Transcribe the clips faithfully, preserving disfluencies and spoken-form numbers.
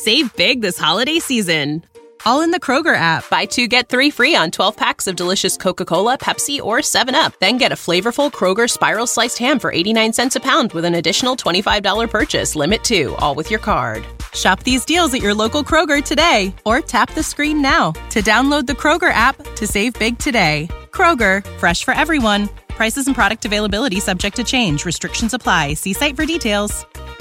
Save big this holiday season. All in the Kroger app. Buy two, get three free on twelve packs of delicious Coca-Cola, Pepsi, or seven up. Then get a flavorful Kroger Spiral Sliced Ham for eighty-nine cents a pound with an additional twenty-five dollars purchase. Limit two, all with your card. Shop these deals at your local Kroger today, or tap the screen now to download the Kroger app to save big today. Kroger, fresh for everyone. Prices and product availability subject to change. Restrictions apply. See site for details.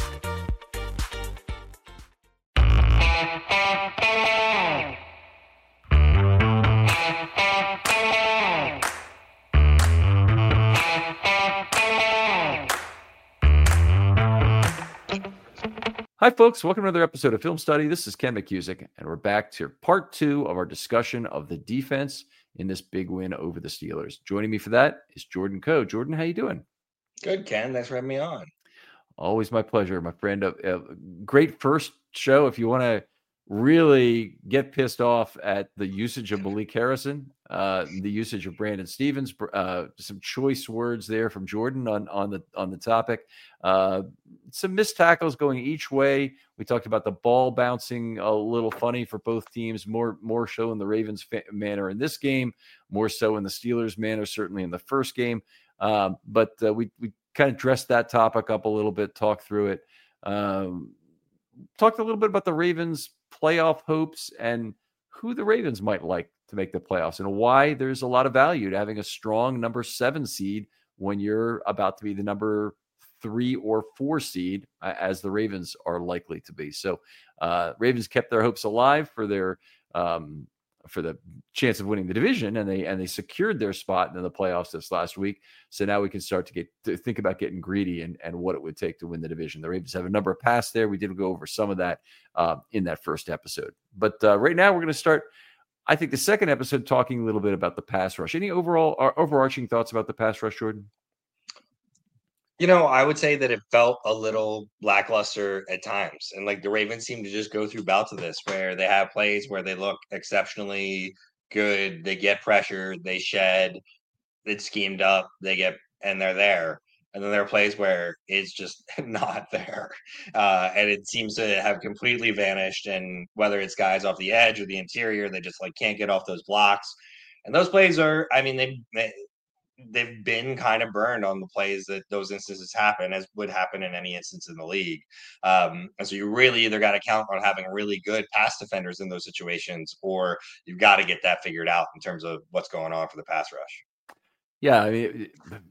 Hi, folks. Welcome to another episode of Film Study. This is Ken McCusick, and we're back to part two of our discussion of the defense in this big win over the Steelers. Joining me for that is Jordan Coe. Jordan, how you doing? Good, Ken. Thanks for having me on. Always my pleasure, my friend. A, a great first show. If you want to really get pissed off at the usage of Malik Harrison, uh, the usage of Brandon Stevens, uh, some choice words there from Jordan on, on the on the topic. Uh, some missed tackles going each way. We talked about the ball bouncing a little funny for both teams, more more so in the Ravens fa- manner in this game, more so in the Steelers manner, certainly in the first game. Um, but uh, we we kind of dressed that topic up a little bit, talked through it, um, talked a little bit about the Ravens' playoff hopes and who the Ravens might like to make the playoffs and why there's a lot of value to having a strong number seven seed when you're about to be the number three or four seed, uh, as the Ravens are likely to be. So uh, Ravens kept their hopes alive for their um, for the chance of winning the division, and they and they secured their spot in the playoffs this last week. So now we can start to get to think about getting greedy and, and what it would take to win the division. The Ravens have a number of pass there. We did go over some of that uh, in that first episode. But uh, right now we're going to start, I think, the second episode talking a little bit about the pass rush. Any overall or overarching thoughts about the pass rush, Jordan? You know, I would say that it felt a little lackluster at times. And like the Ravens seem to just go through bouts of this where they have plays where they look exceptionally good. They get pressure, they shed, it's schemed up, they get, and they're there. And then there are plays where it's just not there. Uh, and it seems to have completely vanished. And whether it's guys off the edge or the interior, they just like can't get off those blocks. And those plays are, I mean, they, they they've been kind of burned on the plays that those instances happen, as would happen in any instance in the league. Um, and so you really either got to count on having really good pass defenders in those situations, or you've got to get that figured out in terms of what's going on for the pass rush. Yeah, I mean,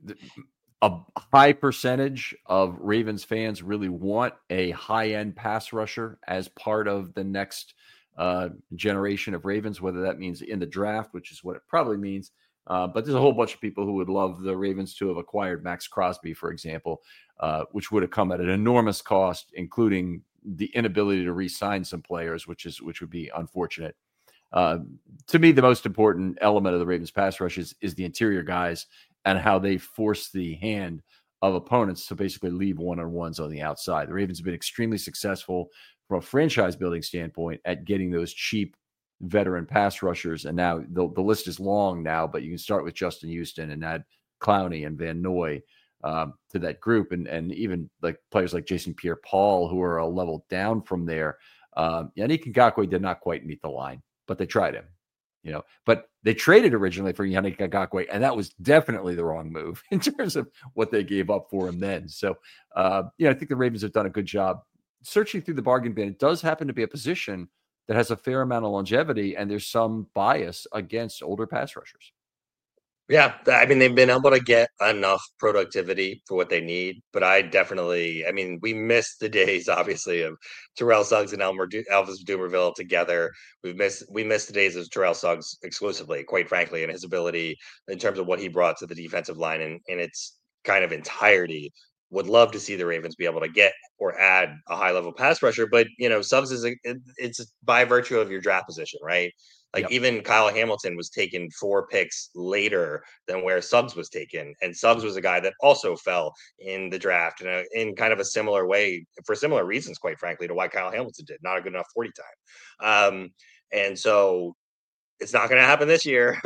a high percentage of Ravens fans really want a high-end pass rusher as part of the next uh, generation of Ravens, whether that means in the draft, which is what it probably means. Uh, but there's a whole bunch of people who would love the Ravens to have acquired Max Crosby, for example, uh, which would have come at an enormous cost, including the inability to re-sign some players, which is which would be unfortunate. Uh, to me, the most important element of the Ravens pass rush is, is the interior guys and how they force the hand of opponents to basically leave one-on-ones on the outside. The Ravens have been extremely successful from a franchise building standpoint at getting those cheap veteran pass rushers, and now the, the list is long now, but you can start with Justin Houston and add Clowney and Van Noy um, to that group, and and even like players like Jason Pierre-Paul who are a level down from there. Um, Yannick Ngakoue did not quite meet the line, but they tried him, you know. But they traded originally for Yannick Ngakoue, and that was definitely the wrong move in terms of what they gave up for him then. So, uh, yeah, I think the Ravens have done a good job searching through the bargain bin. It does happen to be a position that has a fair amount of longevity, and there's some bias against older pass rushers. Yeah, I mean, they've been able to get enough productivity for what they need, but I definitely, I mean, we missed the days, obviously, of Terrell Suggs and Elmer, Elvis Dumervil together. We've missed, we missed the days of Terrell Suggs exclusively, quite frankly, and his ability in terms of what he brought to the defensive line in, in its kind of entirety. Would love to see the Ravens be able to get or add a high level pass rusher, but you know, Suggs is a, it, it's by virtue of your draft position, right? Like yep. Even Kyle Hamilton was taken four picks later than where Suggs was taken, and Suggs was a guy that also fell in the draft in, a, in kind of a similar way for similar reasons, quite frankly, to why Kyle Hamilton did not a good enough forty time. Um, and so it's not going to happen this year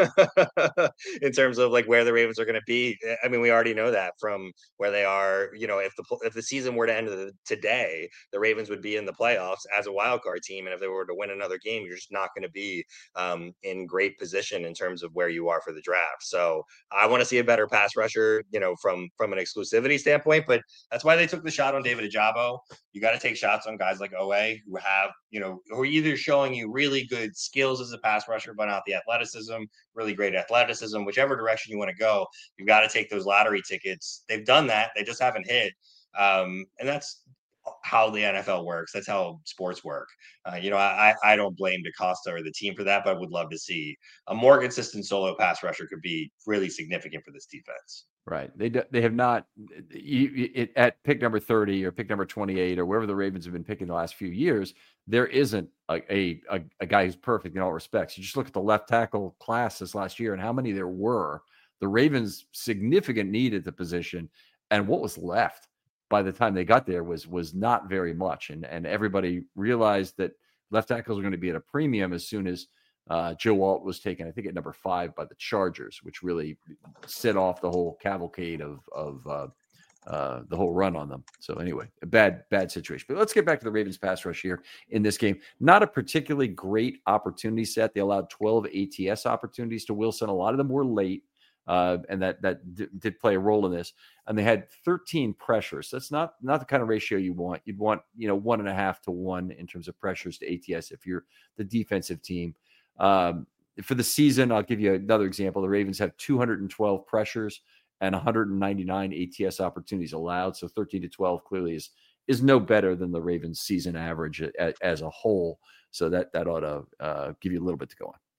in terms of like where the Ravens are going to be. I mean, we already know that from where they are. You know, if the if the season were to end today, the Ravens would be in the playoffs as a wild card team, and if they were to win another game, you're just not going to be um, in great position in terms of where you are for the draft. So I want to see a better pass rusher, you know, from from an exclusivity standpoint. But that's why they took the shot on David Ojabo. You got to take shots on guys like O A who have, you know, who are either showing you really good skills as a pass rusher, but not the athleticism, really great athleticism, whichever direction you want to go. You've got to take those lottery tickets. They've done that. They just haven't hit. Um, and that's how the N F L works. That's how sports work. Uh, you know, I, I don't blame DaCosta or the team for that, but I would love to see a more consistent solo pass rusher could be really significant for this defense. Right. They they have not you, it, at pick number thirty or pick number twenty-eight or wherever the Ravens have been picking the last few years. There isn't a, a, a, a guy who's perfect in all respects. You just look at the left tackle class this last year and how many there were. The Ravens' significant need at the position, and what was left by the time they got there was was not very much. And and everybody realized that left tackles were going to be at a premium as soon as Uh, Joe Alt was taken, I think, at number five by the Chargers, which really set off the whole cavalcade of of uh, uh, the whole run on them. So anyway, a bad, bad situation. But let's get back to the Ravens pass rush here in this game. Not a particularly great opportunity set. They allowed twelve A T S opportunities to Wilson. A lot of them were late, uh, and that that d- did play a role in this. And they had thirteen pressures. That's not not the kind of ratio you want. You'd want, you know, one and a half to one in terms of pressures to A T S if you're the defensive team. Um, for the season, I'll give you another example. The Ravens have two hundred twelve pressures and one hundred ninety-nine A T S opportunities allowed. So thirteen to twelve clearly is is no better than the Ravens season average a, a, as a whole. So that that ought to uh, give you a little bit to go on.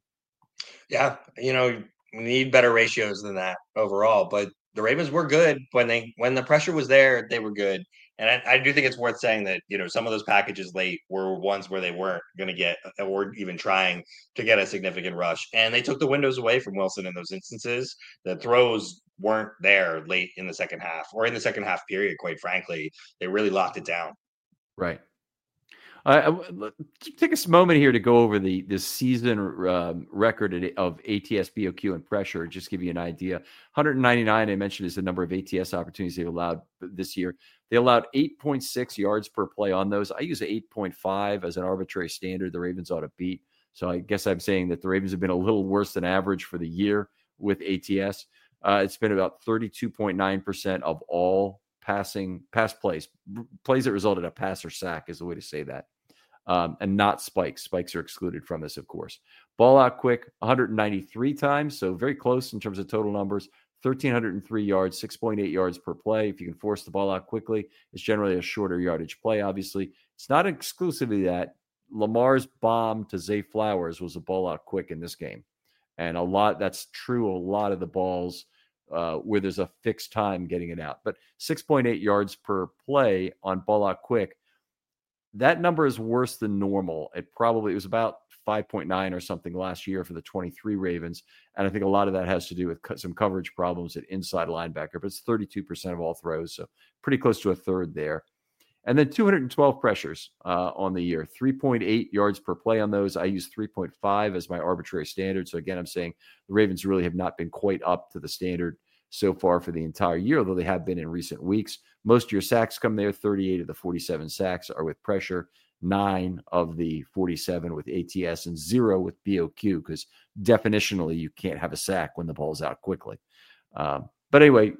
Yeah, you know, we need better ratios than that overall. But the Ravens were good when they when the pressure was there. They were good. And I, I do think it's worth saying that, you know, some of those packages late were ones where they weren't going to get or even trying to get a significant rush. And they took the windows away from Wilson in those instances. The throws weren't there late in the second half or in the second half period, quite frankly. They really locked it down. Right. Uh, take a moment here to go over the this season um, record of A T S, B O Q, and pressure. Just give you an idea. one hundred ninety-nine, I mentioned, is the number of A T S opportunities they've allowed this year. They allowed eight point six yards per play on those. I use eight point five as an arbitrary standard the Ravens ought to beat. So I guess I'm saying that the Ravens have been a little worse than average for the year with A T S. Uh, it's been about thirty-two point nine percent of all passing pass plays, plays that resulted in a pass or sack is the way to say that. Um, and not spikes. Spikes are excluded from this, of course. Ball out quick, one hundred ninety-three times, so very close in terms of total numbers. one thousand three hundred three yards, six point eight yards per play. If you can force the ball out quickly, it's generally a shorter yardage play, obviously. It's not exclusively that. Lamar's bomb to Zay Flowers was a ball out quick in this game. And a lot, that's true, a lot of the balls uh, where there's a fixed time getting it out. But six point eight yards per play on ball out quick, that number is worse than normal. It probably it was about five point nine or something last year for the twenty-three Ravens. And I think a lot of that has to do with some coverage problems at inside linebacker, but it's thirty-two percent of all throws. So pretty close to a third there. And then two hundred twelve pressures uh, on the year, three point eight yards per play on those. I use three point five as my arbitrary standard. So again, I'm saying the Ravens really have not been quite up to the standard so far for the entire year, although they have been in recent weeks. Most of your sacks come there. thirty-eight of the forty-seven sacks are with pressure, nine of the forty-seven with A T S, and zero with B O Q, because definitionally you can't have a sack when the ball's out quickly. Um, but anyway,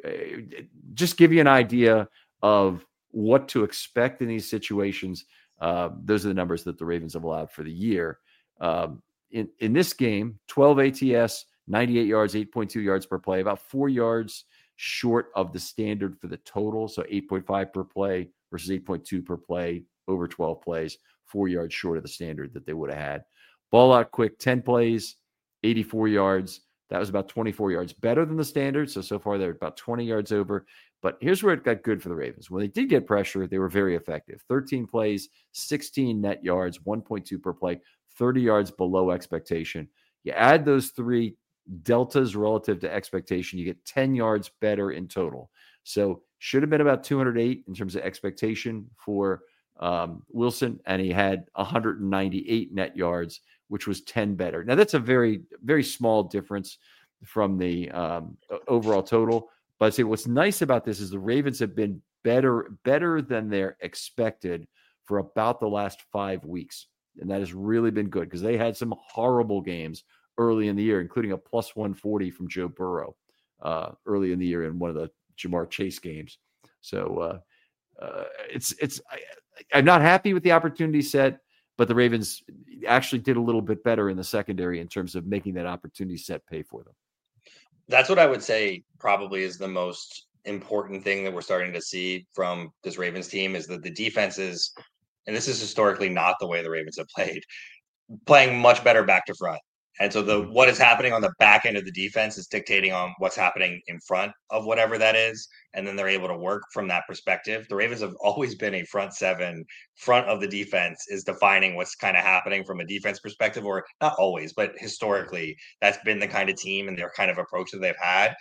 just give you an idea of what to expect in these situations. Uh, those are the numbers that the Ravens have allowed for the year. Um, in, in this game, twelve A T S, ninety-eight yards, eight point two yards per play, about four yards short of the standard for the total. So eight point five per play versus eight point two per play over twelve plays, four yards short of the standard that they would have had. Ball out quick, ten plays, eighty-four yards. That was about twenty-four yards better than the standard. So, so far they're about twenty yards over. But here's where it got good for the Ravens. When they did get pressure, they were very effective. thirteen plays, sixteen net yards, one point two per play, thirty yards below expectation. You add those three deltas relative to expectation, you get ten yards better in total. So should have been about two hundred eight in terms of expectation for um, Wilson, and he had one hundred ninety-eight net yards which was ten better. Now that's a very, very small difference from the um, overall total. But I'd say what's nice about this is the Ravens have been better, better than they're expected for about the last five weeks. And that has really been good because they had some horrible games early in the year, including a plus one forty from Joe Burrow uh, early in the year in one of the Jamar Chase games. So uh, uh, it's, it's, I, I'm not happy with the opportunity set, but the Ravens actually did a little bit better in the secondary in terms of making that opportunity set pay for them. That's what I would say probably is the most important thing that we're starting to see from this Ravens team is that the defenses, and this is historically not the way the Ravens have played, playing much better back to front. And so the what is happening on the back end of the defense is dictating on what's happening in front of whatever that is. And then they're able to work from that perspective. The Ravens have always been a front seven. Front of the defense is defining what's kind of happening from a defense perspective, or not always, but historically, that's been the kind of team and their kind of approach that they've had.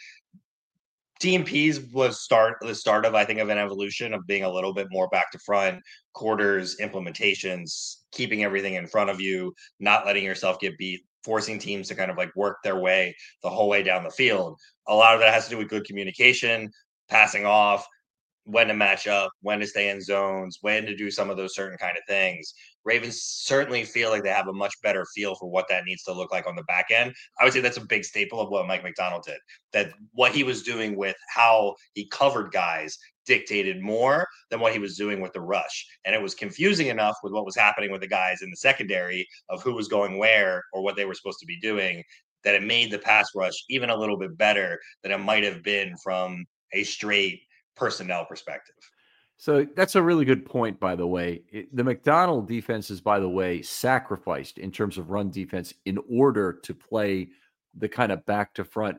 T M Ps was start the start of, I think, of an evolution of being a little bit more back to front, quarters, implementations, keeping everything in front of you, not letting yourself get beat, forcing teams to kind of like work their way the whole way down the field. A lot of that has to do with good communication, passing off, when to match up, when to stay in zones, when to do some of those certain kind of things. Ravens certainly feel like they have a much better feel for what that needs to look like on the back end. I would say that's a big staple of what Mike Macdonald did, that what he was doing with how he covered guys dictated more than what he was doing with the rush. And it was confusing enough with what was happening with the guys in the secondary of who was going where or what they were supposed to be doing, that it made the pass rush even a little bit better than it might have been from a straight personnel perspective. So that's a really good point, by the way. It, the Macdonald defense is, by the way, sacrificed in terms of run defense in order to play the kind of back to front,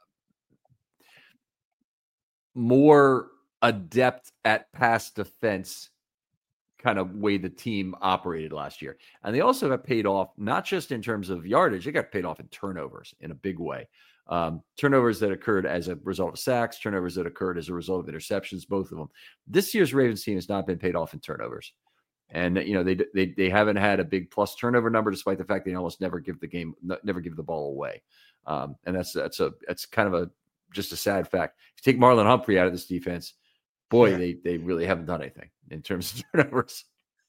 more adept at pass defense kind of way the team operated last year. And they also got paid off, not just in terms of yardage, they got paid off in turnovers in a big way. Um, turnovers that occurred as a result of sacks, turnovers that occurred as a result of interceptions, both of them. This year's Ravens team has not been paid off in turnovers. And, you know, they, they, they haven't had a big plus turnover number, despite the fact they almost never give the game, never give the ball away. Um, and that's, that's a, that's kind of a, just a sad fact. If you take Marlon Humphrey out of this defense, boy, yeah. they, they really haven't done anything in terms of turnovers.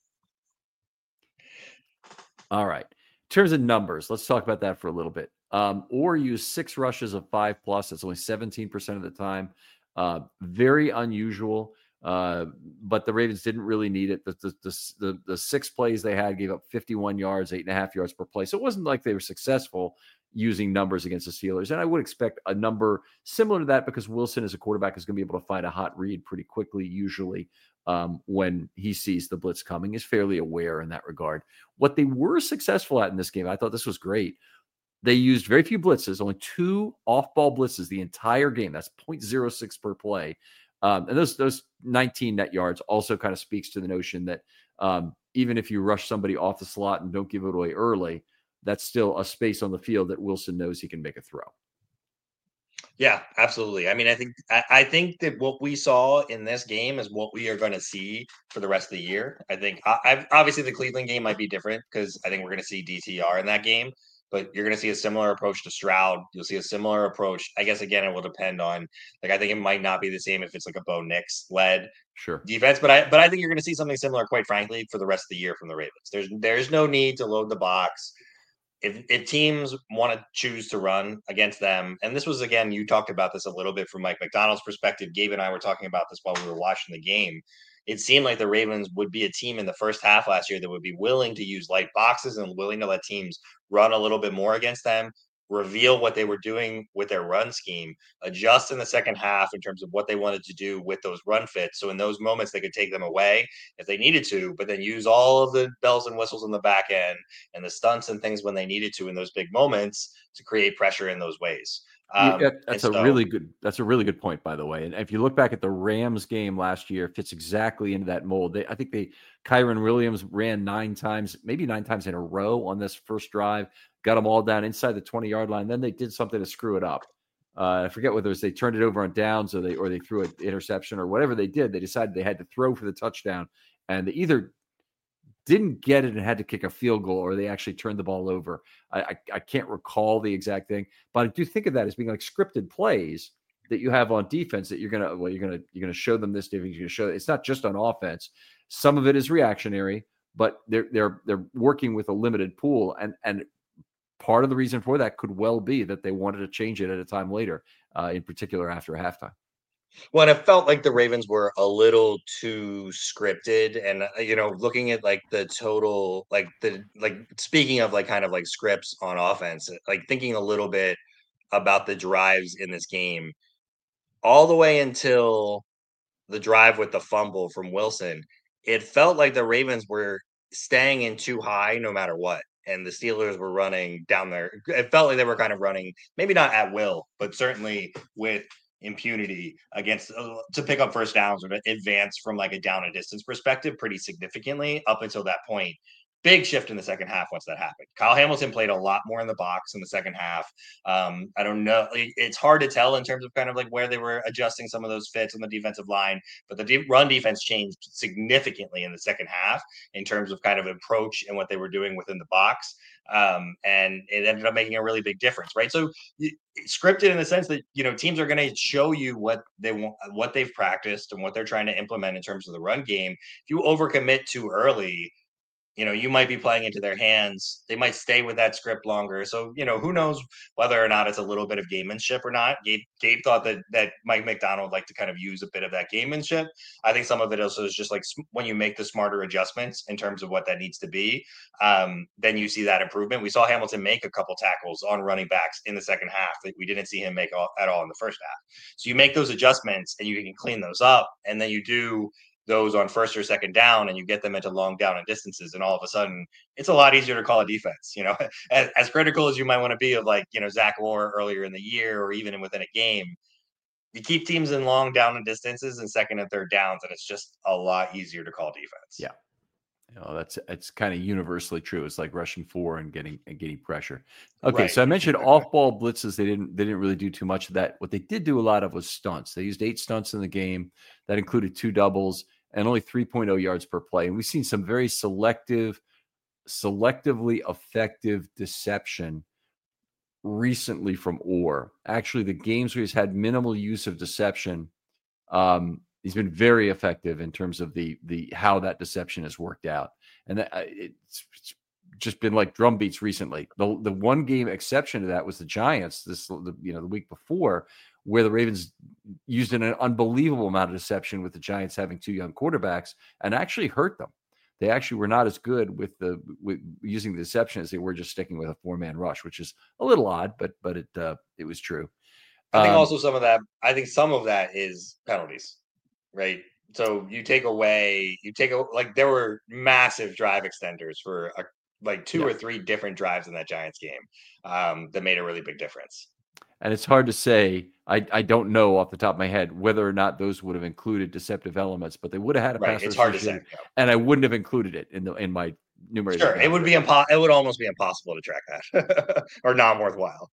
All right. In terms of numbers, let's talk about that for a little bit. Um, or use six rushes of five plus. That's only seventeen percent of the time. Uh, very unusual, uh, but the Ravens didn't really need it. The, the, the, the, the six plays they had gave up fifty-one yards, eight and a half yards per play. So it wasn't like they were successful using numbers against the Steelers. And I would expect a number similar to that because Wilson as a quarterback is going to be able to find a hot read pretty quickly, usually um, when he sees the blitz coming, is fairly aware in that regard. What they were successful at in this game, I thought this was great. They used very few blitzes, only two off-ball blitzes the entire game. That's zero point zero six per play. Um, and those those nineteen net yards also kind of speaks to the notion that um, even if you rush somebody off the slot and don't give it away early, that's still a space on the field that Wilson knows he can make a throw. Yeah, absolutely. I mean, I think I, I think that what we saw in this game is what we are going to see for the rest of the year. I think I, I've, obviously the Cleveland game might be different because I think we're going to see D T R in that game. But you're going to see a similar approach to Stroud. You'll see a similar approach. I guess, again, it will depend on, like, I think it might not be the same if it's like a Bo Nix led sure. defense. But I but I think you're going to see something similar, quite frankly, for the rest of the year from the Ravens. There's there's no need to load the box. If, if teams want to choose to run against them, and this was, again, you talked about this a little bit from Mike Macdonald's perspective. Gabe and I were talking about this while we were watching the game. It seemed like the Ravens would be a team in the first half last year that would be willing to use light boxes and willing to let teams run a little bit more against them, reveal what they were doing with their run scheme, adjust in the second half in terms of what they wanted to do with those run fits. So in those moments, they could take them away if they needed to, but then use all of the bells and whistles on the back end and the stunts and things when they needed to in those big moments to create pressure in those ways. Um, yeah, that's a so, really good. That's a really good point, by the way. And if you look back at the Rams game last year, it fits exactly into that mold. They, I think they, Kyron Williams ran nine times, maybe nine times in a row on this first drive, got them all down inside the twenty yard line. Then they did something to screw it up. Uh, I forget whether it was they turned it over on downs or they or they threw an interception or whatever they did. They decided they had to throw for the touchdown, and they either didn't get it and had to kick a field goal, or they actually turned the ball over. I, I, I can't recall the exact thing, but I do think of that as being like scripted plays that you have on defense that you're gonna well you're gonna you're gonna show them this difference. You're gonna show it's not just on offense. Some of it is reactionary, but they're they're they're working with a limited pool, and and part of the reason for that could well be that they wanted to change it at a time later, uh, in particular after halftime. Well, and it felt like the Ravens were a little too scripted, and uh, you know, looking at like the total, like the like speaking of like kind of like scripts on offense, like thinking a little bit about the drives in this game, all the way until the drive with the fumble from Wilson, it felt like the Ravens were staying in too high no matter what. And the Steelers were running down there. It felt like they were kind of running, maybe not at will, but certainly with impunity against uh, to pick up first downs or to advance from like a down and distance perspective pretty significantly up until that point. Big shift in the second half once that happened. Kyle Hamilton played a lot more in the box in the second half. Um, I don't know. It's hard to tell in terms of kind of like where they were adjusting some of those fits on the defensive line, but the de- run defense changed significantly in the second half in terms of kind of approach and what they were doing within the box. Um, and it ended up making a really big difference, right? So scripted in the sense that, you know, teams are going to show you what they want, what they've practiced and what they're trying to implement in terms of the run game. If you overcommit too early, you know, you might be playing into their hands. They might stay with that script longer. So, you know, who knows whether or not it's a little bit of gamemanship or not. Gabe, Gabe thought that that Mike Macdonald liked to kind of use a bit of that gamemanship. I think some of it also is just like when you make the smarter adjustments in terms of what that needs to be, um, then you see that improvement. We saw Hamilton make a couple tackles on running backs in the second half that we didn't see him make all, at all in the first half. So you make those adjustments and you can clean those up, and then you do those on first or second down and you get them into long down and distances, and all of a sudden it's a lot easier to call a defense, you know, as, as critical as you might want to be of like, you know, Zach Moore earlier in the year or even within a game. You keep teams in long down and distances and second and third downs, and it's just a lot easier to call defense. Yeah. You know, that's it's kind of universally true. It's like rushing four and getting and getting pressure. Okay, right. So I mentioned off-ball blitzes. They didn't they didn't really do too much of that. What they did do a lot of was stunts. They used eight stunts in the game. That included two doubles and only three point oh yards per play. And we've seen some very selective, selectively effective deception recently from Orr. Actually, the games where he's had minimal use of deception, um, he's been very effective in terms of the the how that deception has worked out. And that, uh, it's, it's just been like drum beats recently. The the one game exception to that was the Giants this the, you know the week before, where the Ravens used an unbelievable amount of deception with the Giants having two young quarterbacks and actually hurt them. They actually were not as good with the with using the deception as they were just sticking with a four-man rush, which is a little odd, but but it uh, it was true. I think um, also some of that. I think some of that is penalties, right? So you take away, you take a like there were massive drive extenders for a, like two yeah. or three different drives in that Giants game um, that made a really big difference. And it's hard to say. I, I don't know off the top of my head whether or not those would have included deceptive elements, but they would have had a right. pass. It's hard to say, yeah. And I wouldn't have included it in the in my numerator. Sure, it would be impo- It would almost be impossible to track that, or not worthwhile.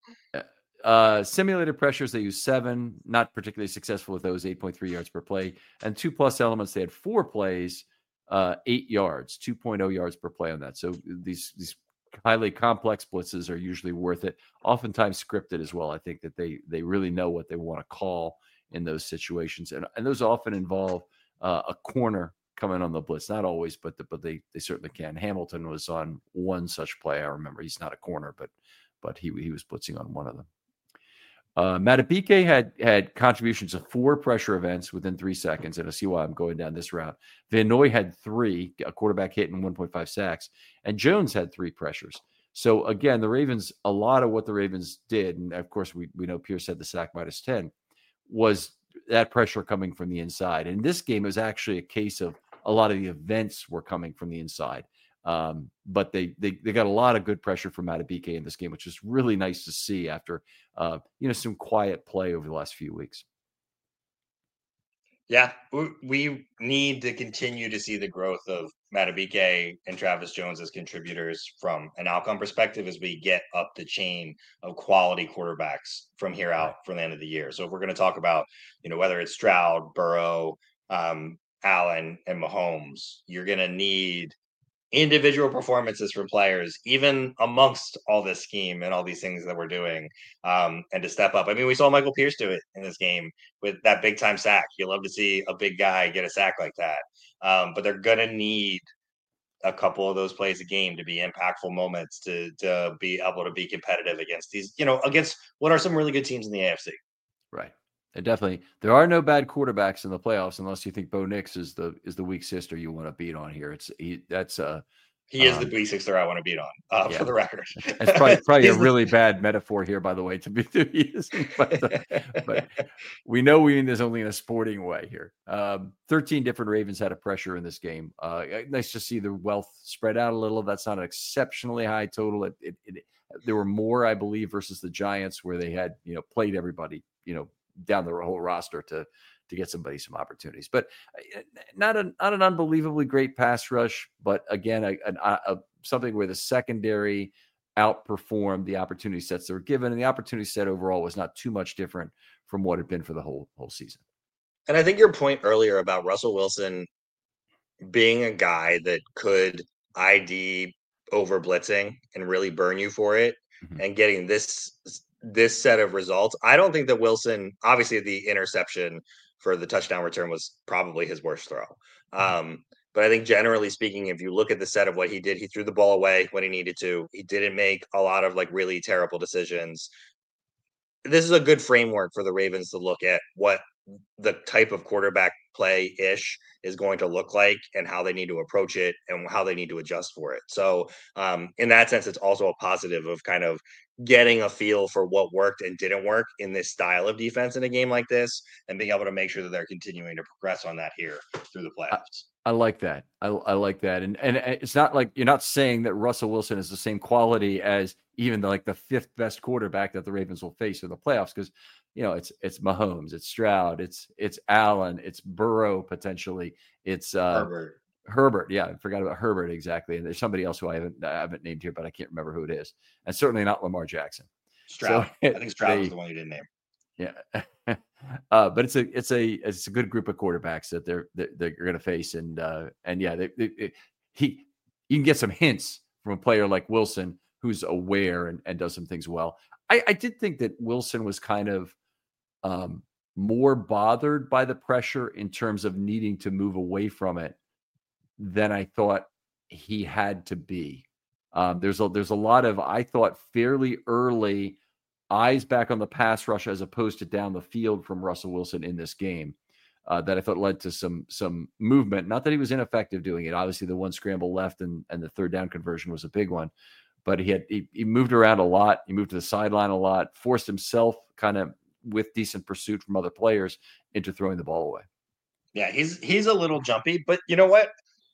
Uh, simulated pressures, they used seven, not particularly successful with those, eight point three yards per play, and two plus elements. They had four plays, uh, eight yards, two point oh yards per play on that. So these these. highly complex blitzes are usually worth it. Oftentimes scripted as well. I think that they they really know what they want to call in those situations, and and those often involve uh, a corner coming on the blitz. Not always, but the, but they they certainly can. Hamilton was on one such play. I remember he's not a corner, but but he he was blitzing on one of them. Uh, Madubuike had had contributions of four pressure events within three seconds, and I see why I'm going down this route. Van Noy had three, a quarterback hit and one point five sacks, and Jones had three pressures. So again, the Ravens, a lot of what the Ravens did, and of course we we know Pierce had the sack minus ten, was that pressure coming from the inside. In this game, it was actually a case of a lot of the events were coming from the inside. Um, but they, they they got a lot of good pressure from Madubuike in this game, which is really nice to see after uh, you know some quiet play over the last few weeks. Yeah, we need to continue to see the growth of Madubuike and Travis Jones as contributors from an outcome perspective as we get up the chain of quality quarterbacks from here out for the end of the year. So if we're going to talk about, you know, whether it's Stroud, Burrow, um, Allen, and Mahomes, you're going to need individual performances from players, even amongst all this scheme and all these things that we're doing, um, and to step up. I mean, we saw Michael Pierce do it in this game with that big time sack. You love to see a big guy get a sack like that. Um, but they're going to need a couple of those plays a game to be impactful moments to to be able to be competitive against these, you know, against what are some really good teams in the A F C. Right. And definitely, there are no bad quarterbacks in the playoffs unless you think Bo Nix is the is the weak sister you want to beat on here. It's he, that's uh he is um, the weak sister I want to beat on, uh, yeah. for the record. That's probably probably a really bad metaphor here, by the way, to be using, but, uh, but we know we mean this only in a sporting way here. Um, thirteen different Ravens had a pressure in this game. Uh, nice to see the wealth spread out a little. That's not an exceptionally high total. It, it, it, there were more, I believe, versus the Giants, where they had you know played everybody, you know. down the whole roster to to get somebody some opportunities, but not an not an unbelievably great pass rush. But again, a, a, a something where the secondary outperformed the opportunity sets they were given, and the opportunity set overall was not too much different from what had been for the whole whole season. And I think your point earlier about Russell Wilson being a guy that could I D over blitzing and really burn you for it, mm-hmm. and getting this. this set of results. I don't think that Wilson, obviously the interception for the touchdown return was probably his worst throw. Um, but I think generally speaking, if you look at the set of what he did, he threw the ball away when he needed to. He didn't make a lot of like really terrible decisions. This is a good framework for the Ravens to look at what the type of quarterback play ish is going to look like and how they need to approach it and how they need to adjust for it. So um, in that sense, it's also a positive of kind of getting a feel for what worked and didn't work in this style of defense in a game like this, and being able to make sure that they're continuing to progress on that here through the playoffs. I, I like that. I, I like that. And and it's not like you're not saying that Russell Wilson is the same quality as even the, like the fifth best quarterback that the Ravens will face in the playoffs, because you know it's it's Mahomes, it's Stroud, it's it's Allen, it's Burrow potentially, it's uh, Herbert. Herbert, yeah, I forgot about Herbert exactly. And there's somebody else who I haven't I haven't named here, but I can't remember who it is. And certainly not Lamar Jackson. Stroud. So, I think Stroud they, was the one you didn't name. Yeah, uh, but it's a it's a it's a good group of quarterbacks that they're they're, they're going to face, and uh, and yeah, they, they, they, he you can get some hints from a player like Wilson who's aware and, and does some things well. I, I did think that Wilson was kind of um, more bothered by the pressure in terms of needing to move away from it than I thought he had to be. Um, there's a there's a lot of, I thought, fairly early eyes back on the pass rush as opposed to down the field from Russell Wilson in this game uh, that I thought led to some some movement. Not that he was ineffective doing it. Obviously, the one scramble left and, and the third down conversion was a big one. But he had he, he moved around a lot. He moved to the sideline a lot, forced himself kind of with decent pursuit from other players into throwing the ball away. Yeah, he's he's a little jumpy, but you know what?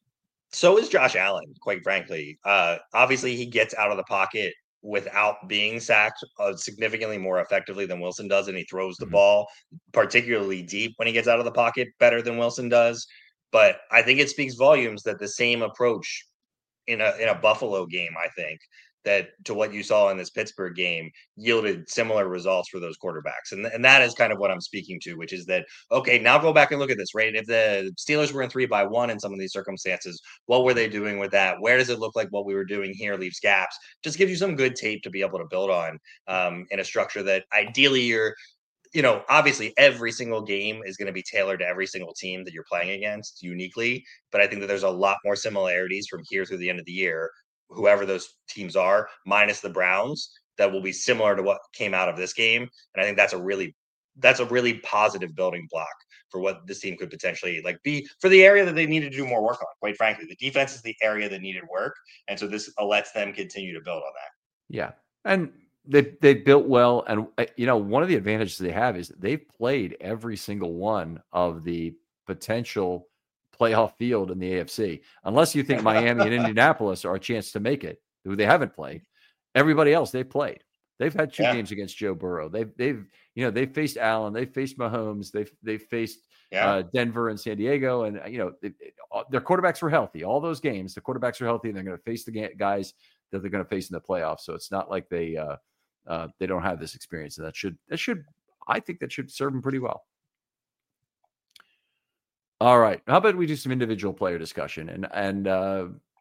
So is Josh Allen, quite frankly. Uh, obviously, he gets out of the pocket without being sacked uh, significantly more effectively than Wilson does, and he throws the mm-hmm. ball particularly deep when he gets out of the pocket better than Wilson does. But I think it speaks volumes that the same approach in a in a Buffalo game, I think, that to what you saw in this Pittsburgh game yielded similar results for those quarterbacks. And, and that is kind of what I'm speaking to, which is that, okay, now go back and look at this, right? If the Steelers were in three by one in some of these circumstances, what were they doing with that? Where does it look like what we were doing here leaves gaps? Just gives you some good tape to be able to build on um, in a structure that ideally you're, you know, obviously every single game is going to be tailored to every single team that you're playing against uniquely. But I think that there's a lot more similarities from here through the end of the year, whoever those teams are, minus the Browns, that will be similar to what came out of this game. And I think that's a really, that's a really positive building block for what this team could potentially like be for the area that they needed to do more work on. Quite frankly, the defense is the area that needed work. And so this lets them continue to build on that. Yeah. And they, they built well. And, you know, one of the advantages they have is that they've played every single one of the potential playoff field in the A F C, unless you think Miami and Indianapolis are a chance to make it, who they haven't played. Everybody else they've played. They've had two yeah. games against Joe Burrow. They've they've you know they've faced Allen, they've faced Mahomes, they've they've faced yeah. uh, Denver and San Diego, and you know it, it, their quarterbacks were healthy. All those games, the quarterbacks are healthy, and they're going to face the guys that they're going to face in the playoffs. So it's not like they uh, uh, they don't have this experience, and that should that should I think that should serve them pretty well. All right. How about we do some individual player discussion? And and uh,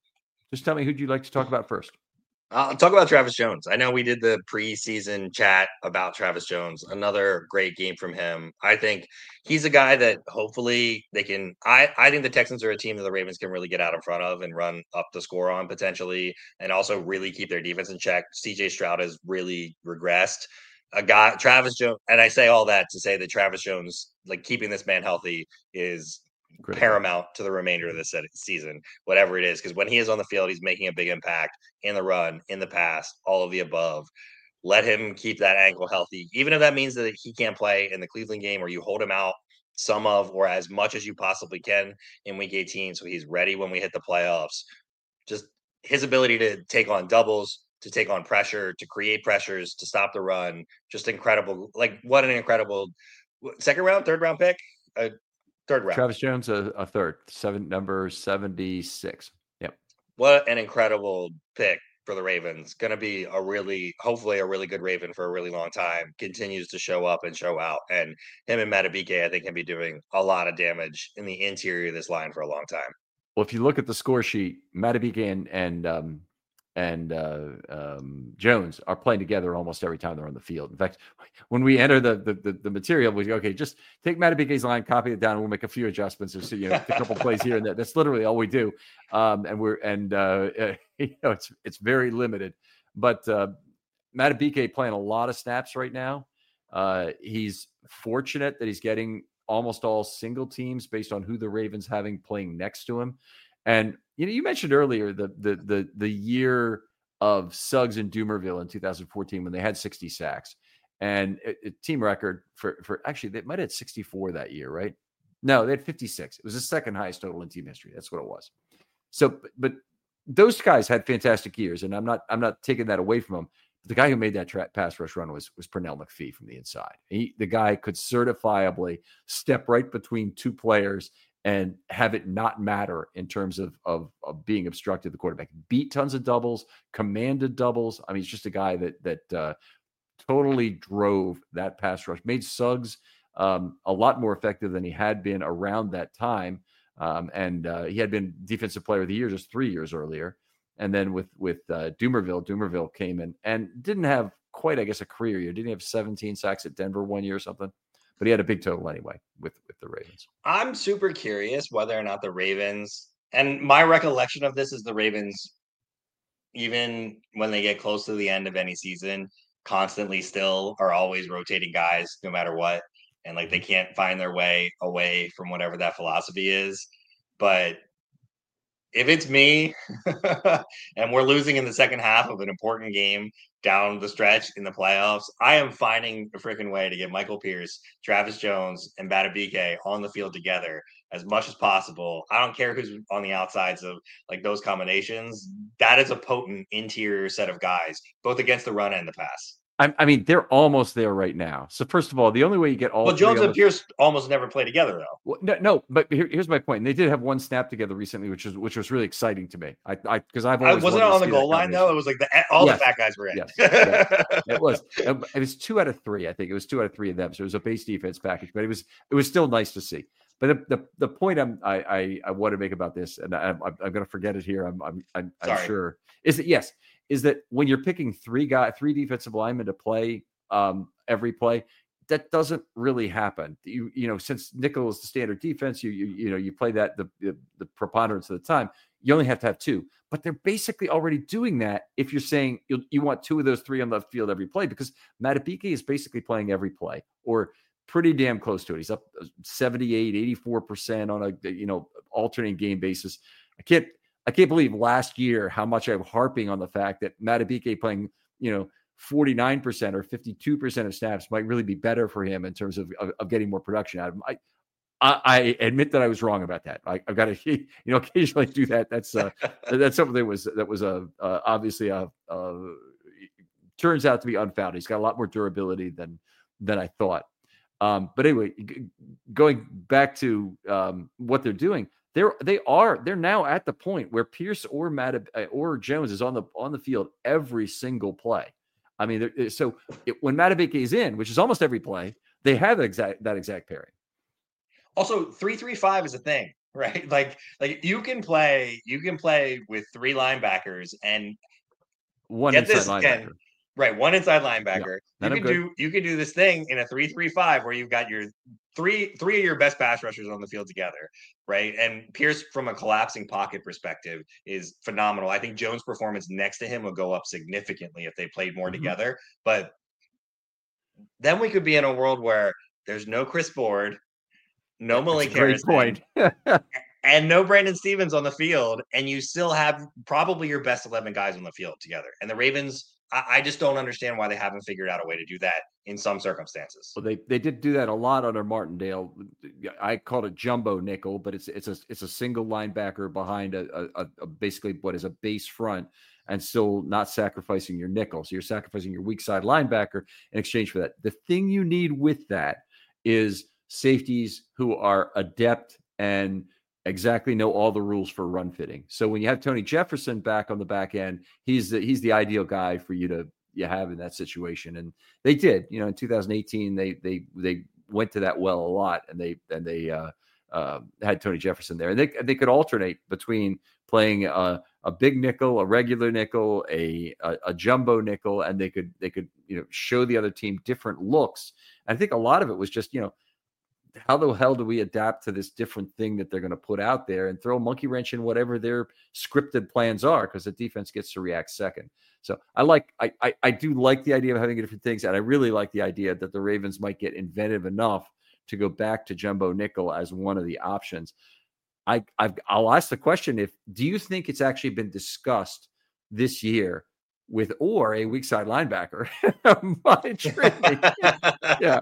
Just tell me who'd you like to talk about first? I'll talk about Travis Jones. I know we did the preseason chat about Travis Jones. Another great game from him. I think he's a guy that hopefully they can. I, I think the Texans are a team that the Ravens can really get out in front of and run up the score on potentially, and also really keep their defense in check. C J Stroud has really regressed. A guy, Travis Jones, and I say all that to say that Travis Jones, like keeping this man healthy, is Critical. paramount to the remainder of the season, whatever it is. Because when he is on the field, he's making a big impact in the run, in the pass, all of the above. Let him keep that ankle healthy, even if that means that he can't play in the Cleveland game, or you hold him out some of or as much as you possibly can in week eighteen, so he's ready when we hit the playoffs. Just his ability to take on doubles, to take on pressure, to create pressures, to stop the run, just incredible. Like, what an incredible second round, third round pick. Uh, Third round. Travis Jones, a, a third, seven number seventy-six. Yep. What an incredible pick for the Ravens. Going to be a really, hopefully, a really good Raven for a really long time. Continues to show up and show out, and him and Madubuike, I think, can be doing a lot of damage in the interior of this line for a long time. Well, if you look at the score sheet, Madubuike and and um, and uh, um, Jones are playing together almost every time they're on the field. In fact, when we enter the the, the, the material, we go, okay, just take Madubuike's line, copy it down, and we'll make a few adjustments. So, you know, a couple plays here and there. That's literally all we do. Um, and we're and uh, you know, it's it's very limited. But uh, Madubuike playing a lot of snaps right now. Uh, he's fortunate that he's getting almost all single teams based on who the Ravens having playing next to him. And you know, you mentioned earlier the the the the year of Suggs and Dumervil in two thousand fourteen when they had sixty sacks, and a, a team record for for actually they might have had sixty-four that year, right? No, they had fifty-six. It was the second highest total in team history. That's what it was. So, but, but those guys had fantastic years, and I'm not I'm not taking that away from them. But the guy who made that tra- pass rush run was was Pernell McPhee from the inside. He, the guy could certifiably step right between two players and have it not matter in terms of, of, of being obstructed the quarterback. Beat tons of doubles, commanded doubles. I mean, he's just a guy that that uh, totally drove that pass rush, made Suggs um, a lot more effective than he had been around that time. Um, and uh, he had been Defensive Player of the Year just three years earlier. And then with with uh, Dumervil, Dumervil came in and didn't have quite, I guess, a career year. Didn't he have seventeen sacks at Denver one year or something? But he had a big total anyway with, with the Ravens. I'm super curious whether or not the Ravens, and my recollection of this is the Ravens, even when they get close to the end of any season, constantly still are always rotating guys no matter what. And like they can't find their way away from whatever that philosophy is. But if it's me and we're losing in the second half of an important game down the stretch in the playoffs, I am finding a freaking way to get Michael Pierce, Travis Jones, and Madubuike on the field together as much as possible. I don't care who's on the outsides of like those combinations. That is a potent interior set of guys, both against the run and the pass. I, I mean, they're almost there right now. So first of all, the only way you get all well, Jones and the, Pierce almost never play together, though. Well, no, no, but here, here's my point. And they did have one snap together recently, which was which was really exciting to me. I, I because I've always wasn't it on the goal line though. It was like the all yes. the fat guys were in. Yes, yes. It was. It was two out of three. I think it was two out of three of them. So it was a base defense package, but it was it was still nice to see. But the the, the point I'm, I, I I want to make about this, and I, I'm I'm going to forget it here. I'm I'm I'm, I'm sure is that yes is that when you're picking three guy three defensive linemen to play. Um, every play that doesn't really happen. You you know, since nickel is the standard defense, you you you know you play that the, the the preponderance of the time. You only have to have two, but they're basically already doing that. If you're saying you you want two of those three on the field every play, because Madubuike is basically playing every play or pretty damn close to it. He's up seventy-eight, eighty-four percent on a you know alternating game basis. I can't I can't believe last year how much I'm harping on the fact that Madubuike playing you know. forty-nine percent or fifty-two percent of snaps might really be better for him in terms of, of, of getting more production out of him. I, I, I admit that I was wrong about that. I, I've got to, you know, occasionally do that. That's uh, that's something that was that was a uh, obviously a, a turns out to be unfounded. He's got a lot more durability than than I thought. Um, but anyway, g- going back to um, what they're doing, they're they are they're now at the point where Pierce or Matt or Jones is on the on the field every single play. I mean, so it, when Madubuike is in, which is almost every play, they have exact that exact pairing. Also, three three five is a thing. right? Like, like you can play, you can play with three linebackers and one get inside this again. linebacker. Right, one inside Yeah, linebacker. then You I'm can good. do you can do this thing in a three three five where you've got your three three of your best pass rushers on the field together, right? And Pierce, from a collapsing pocket perspective, is phenomenal. I think Jones' performance next to him will go up significantly if they played more Mhm. together. But then we could be in a world where there's no Chris Board, no That's a Malik great Harrison, point. and no Brandon Stevens on the field, and you still have probably your best eleven guys on the field together. And the Ravens, I, I just don't understand why they haven't figured out a way to do that in some circumstances. Well, they they did do that a lot under Martindale. I called it jumbo nickel, but it's it's a it's a single linebacker behind a, a, a basically what is a base front, and still not sacrificing your nickel. So you're sacrificing your weak side linebacker in exchange for that. The thing you need with that is safeties who are adept and exactly know all the rules for run fitting. So when you have Tony Jefferson back on the back end, he's the he's the ideal guy for you to you have in that situation. And they did, you know, in two thousand eighteen, they they they went to that well a lot, and they and they uh, uh, had Tony Jefferson there, and they they could alternate between playing a, a big nickel, a regular nickel, a, a a jumbo nickel, and they could they could you know show the other team different looks. And I think a lot of it was just you know how the hell do we adapt to this different thing that they're going to put out there and throw a monkey wrench in whatever their scripted plans are, because the defense gets to react second. So I like, I, I, I do like the idea of having different things. And I really like the idea that the Ravens might get inventive enough to go back to jumbo nickel as one of the options. I, I've, I'll ask the question, if, do you think it's actually been discussed this year with, or a weak side linebacker? Yeah.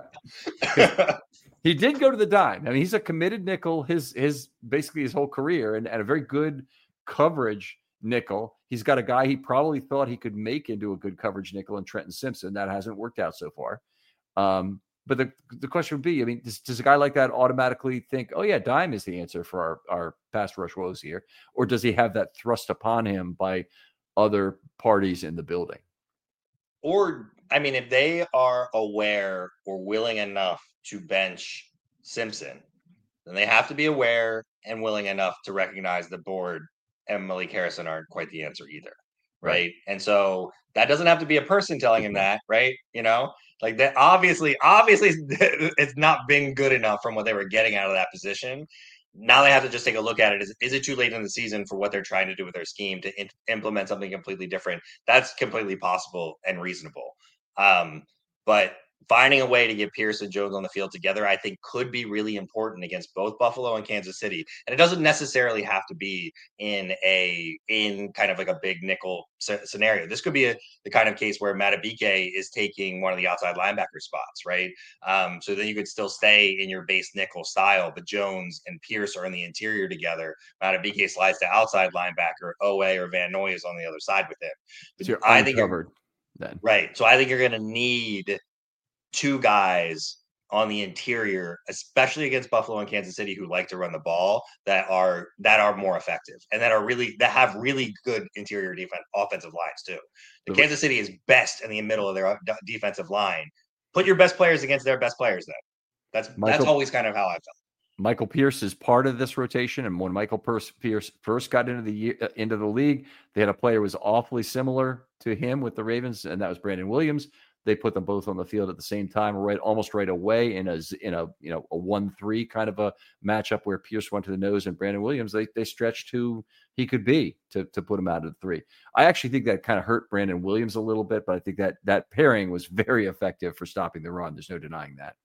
He did go to the dime. I mean, he's a committed nickel his his basically his whole career, and, and a very good coverage nickel. He's got a guy he probably thought he could make into a good coverage nickel in Trenton Simpson. That hasn't worked out so far. Um, but the, the question would be, I mean, does, does a guy like that automatically think, oh yeah, dime is the answer for our, our pass rush woes here? Or does he have that thrust upon him by other parties in the building? Or, I mean, if they are aware or willing enough to bench Simpson, then they have to be aware and willing enough to recognize the Board and Malik Harrison aren't quite the answer either. Right? right. And so that doesn't have to be a person telling him that, right? You know, like that obviously, obviously it's not been good enough from what they were getting out of that position. Now they have to just take a look at it. Is, is it too late in the season for what they're trying to do with their scheme to in, implement something completely different? That's completely possible and reasonable. Um, but finding a way to get Pierce and Jones on the field together, I think, could be really important against both Buffalo and Kansas City. And it doesn't necessarily have to be in a in kind of like a big nickel scenario. This could be a, the kind of case where Matabike is taking one of the outside linebacker spots, right? Um, so then you could still stay in your base nickel style, but Jones and Pierce are in the interior together. Matabike slides to outside linebacker. O A or Van Noy is on the other side with him. So you're I think uncovered then. Right. So I think you're going to need two guys on the interior, especially against Buffalo and Kansas City, who like to run the ball, that are that are more effective and that are really that have really good interior defense offensive lines too. The the, Kansas City is best in the middle of their defensive line. Put your best players against their best players. Then that's Michael, that's always kind of how I felt. Michael Pierce is part of this rotation, and when Michael Pierce first got into the uh, into the league, they had a player who was awfully similar to him with the Ravens, and that was Brandon Williams. They put them both on the field at the same time, right, almost right away in a in a you know a one three kind of a matchup where Pierce went to the nose and Brandon Williams they they stretched who he could be to to put him out of the three. I actually think that kind of hurt Brandon Williams a little bit, but I think that that pairing was very effective for stopping the run. There's no denying that.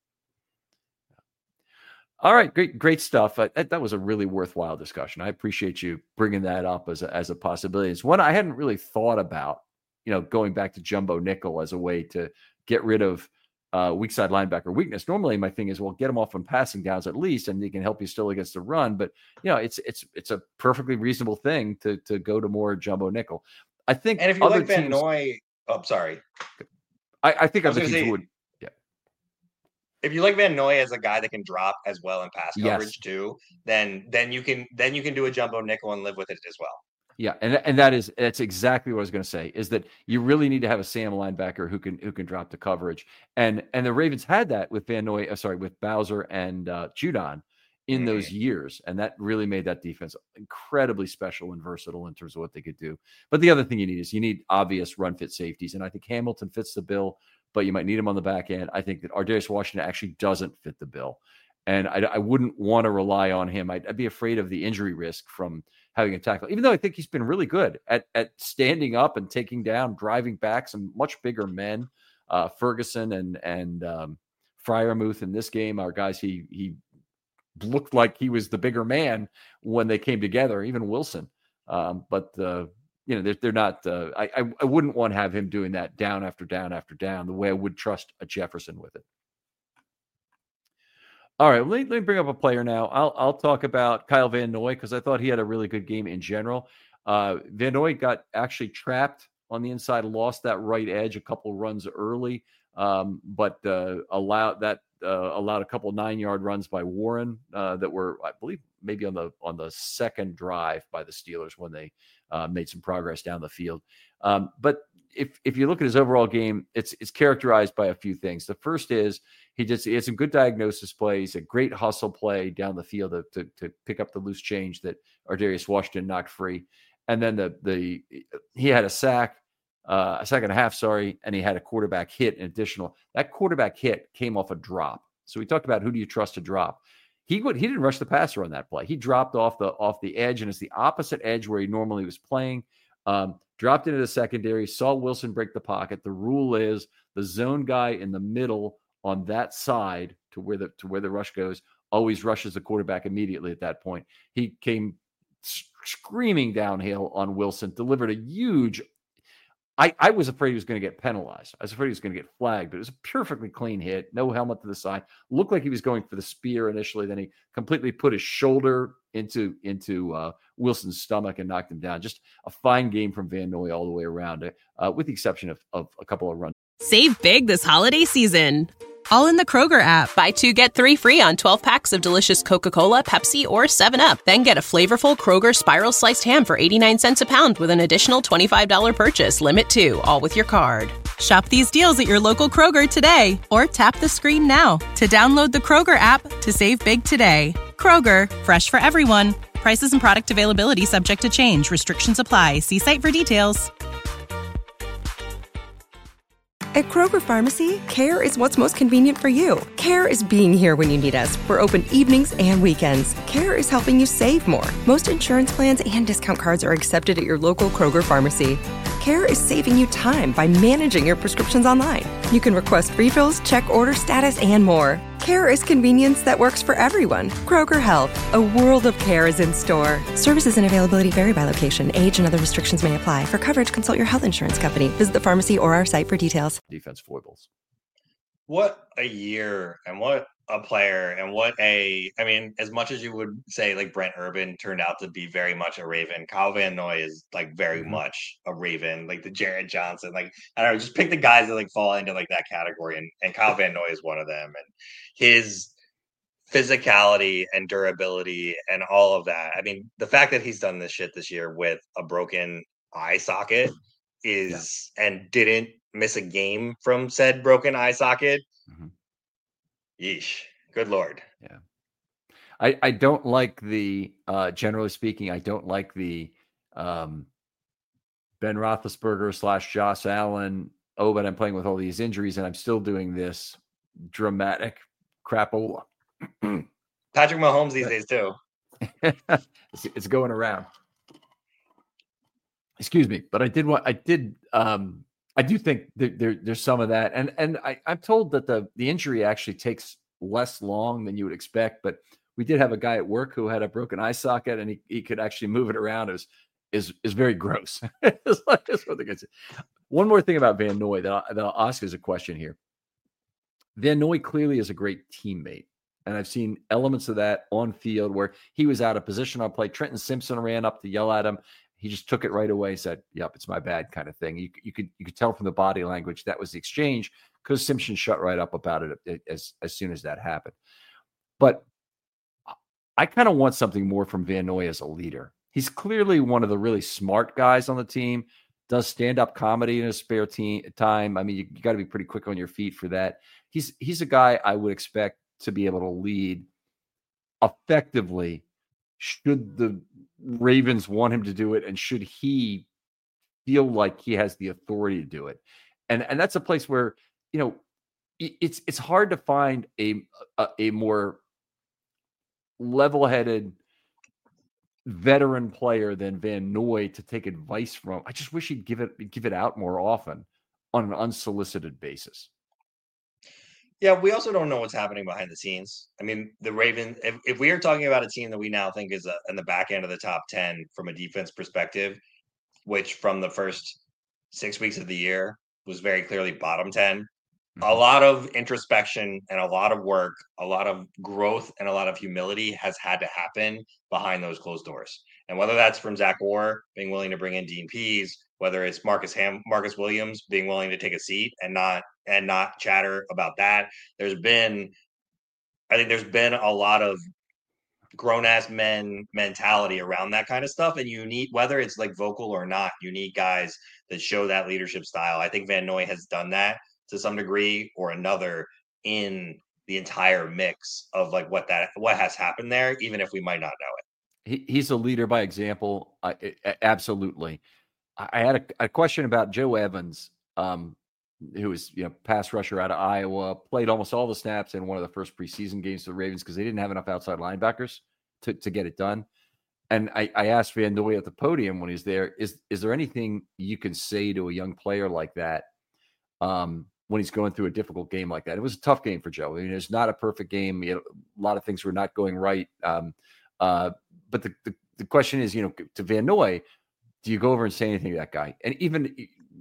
All right, great, great stuff. Uh, that, that was a really worthwhile discussion. I appreciate you bringing that up as a, as a possibility. It's one I hadn't really thought about, you know, going back to jumbo nickel as a way to get rid of uh, weak side linebacker weakness. Normally, my thing is, well, get them off on passing downs at least, and they can help you still against the run. But you know, it's it's it's a perfectly reasonable thing to to go to more jumbo nickel. I think, and if you like Van Noy, oh, sorry, I, I think I other teams say, would. If you like Van Noy as a guy that can drop as well in pass coverage yes. too, then then you can then you can do a jumbo nickel and live with it as well. Yeah, and and that is that's exactly what I was going to say. Is that you really need to have a Sam linebacker who can who can drop the coverage, and and the Ravens had that with Van Noy. Uh, sorry, with Bowser and uh, Judon in those years. And that really made that defense incredibly special and versatile in terms of what they could do. But the other thing you need is you need obvious run fit safeties. And I think Hamilton fits the bill, but you might need him on the back end. I think that Ardarius Washington actually doesn't fit the bill. And I, I wouldn't want to rely on him. I'd, I'd be afraid of the injury risk from having a tackle, even though I think he's been really good at, at standing up and taking down, driving back some much bigger men. Uh, Ferguson and, and um, Freiermuth in this game are guys he, he looked like he was the bigger man when they came together, even Wilson. Um, but, uh, you know, they're, they're not, uh, I, I, I wouldn't want to have him doing that down after down after down, the way I would trust a Jefferson with it. All right, let me, let me bring up a player now. I'll I'll talk about Kyle Van Noy because I thought he had a really good game in general. Uh, Van Noy got actually trapped on the inside, lost that right edge a couple runs early, um, but uh, allowed that uh, allowed a couple nine yard runs by Warren uh, that were, I believe, maybe on the on the second drive by the Steelers when they uh, made some progress down the field. Um, but if if you look at his overall game, it's it's characterized by a few things. The first is he just he had some good diagnosis plays, a great hustle play down the field to, to, to pick up the loose change that Ardarius Washington knocked free. And then the the he had a sack, uh, a sack and a half, sorry, and he had a quarterback hit, an additional. That quarterback hit came off a drop. So we talked about who do you trust to drop. He would he didn't rush the passer on that play. He dropped off the off the edge, and it's the opposite edge where he normally was playing. Um, dropped into the secondary, saw Wilson break the pocket. The rule is the zone guy in the middle on that side to where the to where the rush goes always rushes the quarterback immediately at that point. He came screaming downhill on Wilson, delivered a huge I, I was afraid he was going to get penalized. I was afraid he was going to get flagged, but it was a perfectly clean hit. No helmet to the side. Looked like he was going for the spear initially. Then he completely put his shoulder into, into uh, Wilson's stomach and knocked him down. Just a fine game from Van Noy all the way around, uh, with the exception of, of a couple of runs. Save big this holiday season. All in the Kroger app. Buy two, get three free on twelve packs of delicious Coca-Cola, Pepsi, or seven up. Then get a flavorful Kroger Spiral Sliced Ham for eighty-nine cents a pound with an additional twenty-five dollars purchase. Limit two, all with your card. Shop these deals at your local Kroger today, or tap the screen now to download the Kroger app to save big today. Kroger, fresh for everyone. Prices and product availability subject to change. Restrictions apply. See site for details. At Kroger Pharmacy, care is what's most convenient for you. Care is being here when you need us. We're open evenings and weekends. Care is helping you save more. Most insurance plans and discount cards are accepted at your local Kroger Pharmacy. Care is saving you time by managing your prescriptions online. You can request refills, check order status, and more. Care is convenience that works for everyone. Kroger Health, a world of care is in store. Services and availability vary by location. Age and other restrictions may apply. For coverage, consult your health insurance company. Visit the pharmacy or our site for details. Defense foibles. What a year, and what a player, and what a, I mean, as much as you would say like Brent Urban turned out to be very much a Raven, Kyle Van Noy is like very mm-hmm. much a Raven, like the Jared Johnson, like, I don't know, just pick the guys that like fall into like that category, and, and Kyle Van Noy is one of them, and his physicality and durability and all of that. I mean, the fact that he's done this shit this year with a broken eye socket is, yeah. and didn't miss a game from said broken eye socket. Mm-hmm. Yeesh. Good Lord. Yeah. I, I don't like the, uh, generally speaking, I don't like the um, Ben Roethlisberger slash Josh Allen. Oh, but I'm playing with all these injuries and I'm still doing this dramatic crapola. Patrick Mahomes these days too. it's, it's going around. Excuse me. But I did want, I did, um, I do think there, there, there's some of that. And and I, I'm told that the, the injury actually takes less long than you would expect. But we did have a guy at work who had a broken eye socket and he, he could actually move it around. It was, is, is very gross. It's like, that's what they One more thing about Van Noy that I'll, that I'll ask as a question here. Van Noy clearly is a great teammate. And I've seen elements of that on field where he was out of position on play. Trenton Simpson ran up to yell at him. He just took it right away, said, yep, it's my bad kind of thing. You, you could you could tell from the body language that was the exchange because Simpson shut right up about it as, as soon as that happened. But I kind of want something more from Van Noy as a leader. He's clearly one of the really smart guys on the team, does stand-up comedy in his spare team, time. I mean, you, you got to be pretty quick on your feet for that. He's He's a guy I would expect to be able to lead effectively should the Ravens want him to do it, and should he feel like he has the authority to do it? And and that's a place where, you know, it's it's hard to find a a, a more level-headed veteran player than Van Noy to take advice from. I just wish he'd give it give it out more often on an unsolicited basis. Yeah, we also don't know what's happening behind the scenes. I mean, the Ravens, if, if we are talking about a team that we now think is a, in the back end of the top ten from a defense perspective, which from the first six weeks of the year was very clearly bottom ten, mm-hmm. a lot of introspection and a lot of work, a lot of growth and a lot of humility has had to happen behind those closed doors. And whether that's from Zach Orr being willing to bring in Dean Pease, whether it's Marcus Ham, Marcus Williams being willing to take a seat and not and not chatter about that. There's been, I think there's been a lot of grown ass men mentality around that kind of stuff. And you need, whether it's like vocal or not, you need guys that show that leadership style. I think Van Noy has done that to some degree or another in the entire mix of like what that, what has happened there, even if we might not know it. He, he's a leader by example. Uh, absolutely. I had a, a question about Joe Evans, um, who was, you know, pass rusher out of Iowa, played almost all the snaps in one of the first preseason games for the Ravens because they didn't have enough outside linebackers to, to get it done. And I, I asked Van Noy at the podium when he's there, is is there anything you can say to a young player like that um, when he's going through a difficult game like that? It was a tough game for Joe. I mean, it's not a perfect game. You know, a lot of things were not going right. Um, uh, but the, the, the question is, you know, to Van Noy, do you go over and say anything to that guy? And even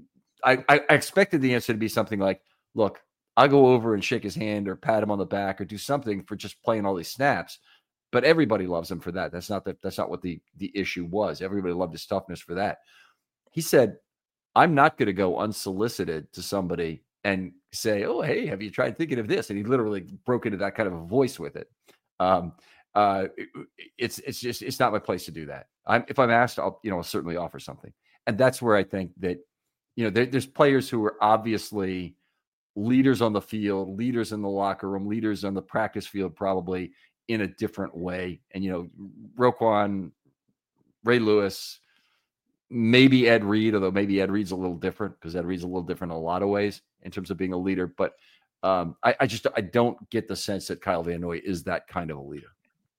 I, I expected the answer to be something like, look, I'll go over and shake his hand or pat him on the back or do something for just playing all these snaps. But everybody loves him for that. That's not that. That's not what the, the issue was. Everybody loved his toughness for that. He said, I'm not going to go unsolicited to somebody and say, oh, hey, have you tried thinking of this? And he literally broke into that kind of a voice with it. Um, uh, it, it's it's just it's not my place to do that. I'm, if I'm asked, I'll you know I'll certainly offer something. And that's where I think that, you know, there, there's players who are obviously leaders on the field, leaders in the locker room, leaders on the practice field, probably in a different way. And, you know, Roquan, Ray Lewis, maybe Ed Reed, although maybe Ed Reed's a little different because Ed Reed's a little different in a lot of ways in terms of being a leader. But um, I, I just, I don't get the sense that Kyle Van Noy is that kind of a leader.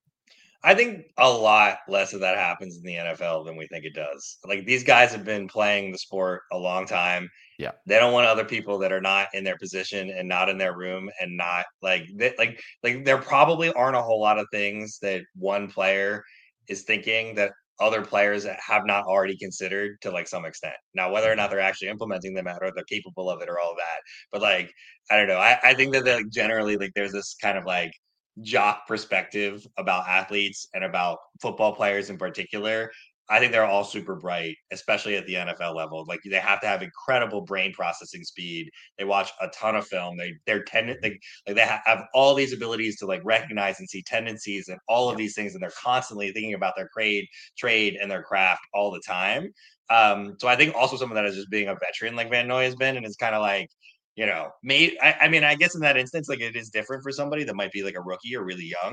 I think a lot less of that happens in the N F L than we think it does. Like, these guys have been playing the sport a long time. Yeah. They don't want other people that are not in their position and not in their room and not like they, like like there probably aren't a whole lot of things that one player is thinking that other players have not already considered to like some extent. Now, whether or not they're actually implementing them or they're capable of it or all that. But like, I don't know. I, I think that like generally like there's this kind of like jock perspective about athletes and about football players in particular. I think they're all super bright, especially at the N F L level. Like, they have to have incredible brain processing speed. They watch a ton of film. They they're tend they, like they have all these abilities to like recognize and see tendencies and all of these things, and they're constantly thinking about their trade, trade and their craft all the time. Um, so I think also some of that is just being a veteran, like Van Noy has been, and it's kind of like, you know, maybe I, I mean, I guess in that instance, like it is different for somebody that might be like a rookie or really young.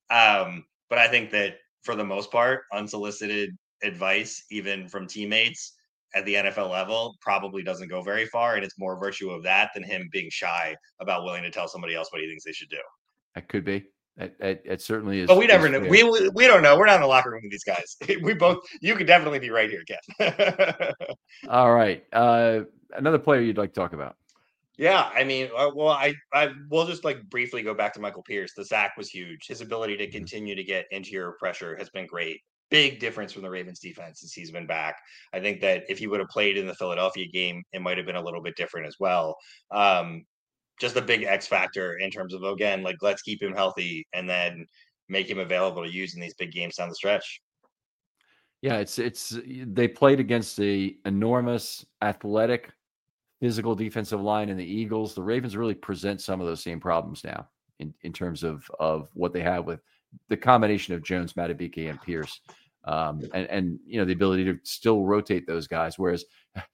Um, but I think that for the most part, unsolicited advice, even from teammates at the N F L level, probably doesn't go very far. And it's more virtue of that than him being shy about willing to tell somebody else what he thinks they should do. It could be. It, it, it certainly is. But we never know. We we don't know. We're not in the locker room with these guys. We both. You could definitely be right here, Ken. All right. Uh, another player you'd like to talk about? Yeah, I mean, uh, well, I, I will just like briefly go back to Michael Pierce. The sack was huge. His ability to continue to get interior pressure has been great. Big difference from the Ravens defense since he's been back. I think that if he would have played in the Philadelphia game, it might have been a little bit different as well. Um, just a big X factor in terms of, again, like, let's keep him healthy and then make him available to use in these big games down the stretch. Yeah, it's it's they played against the enormous, athletic, physical defensive line in the Eagles. The Ravens really present some of those same problems now in, in terms of, of what they have with the combination of Jones, Madubuike, and Pierce. Um, and, and, you know, the ability to still rotate those guys. Whereas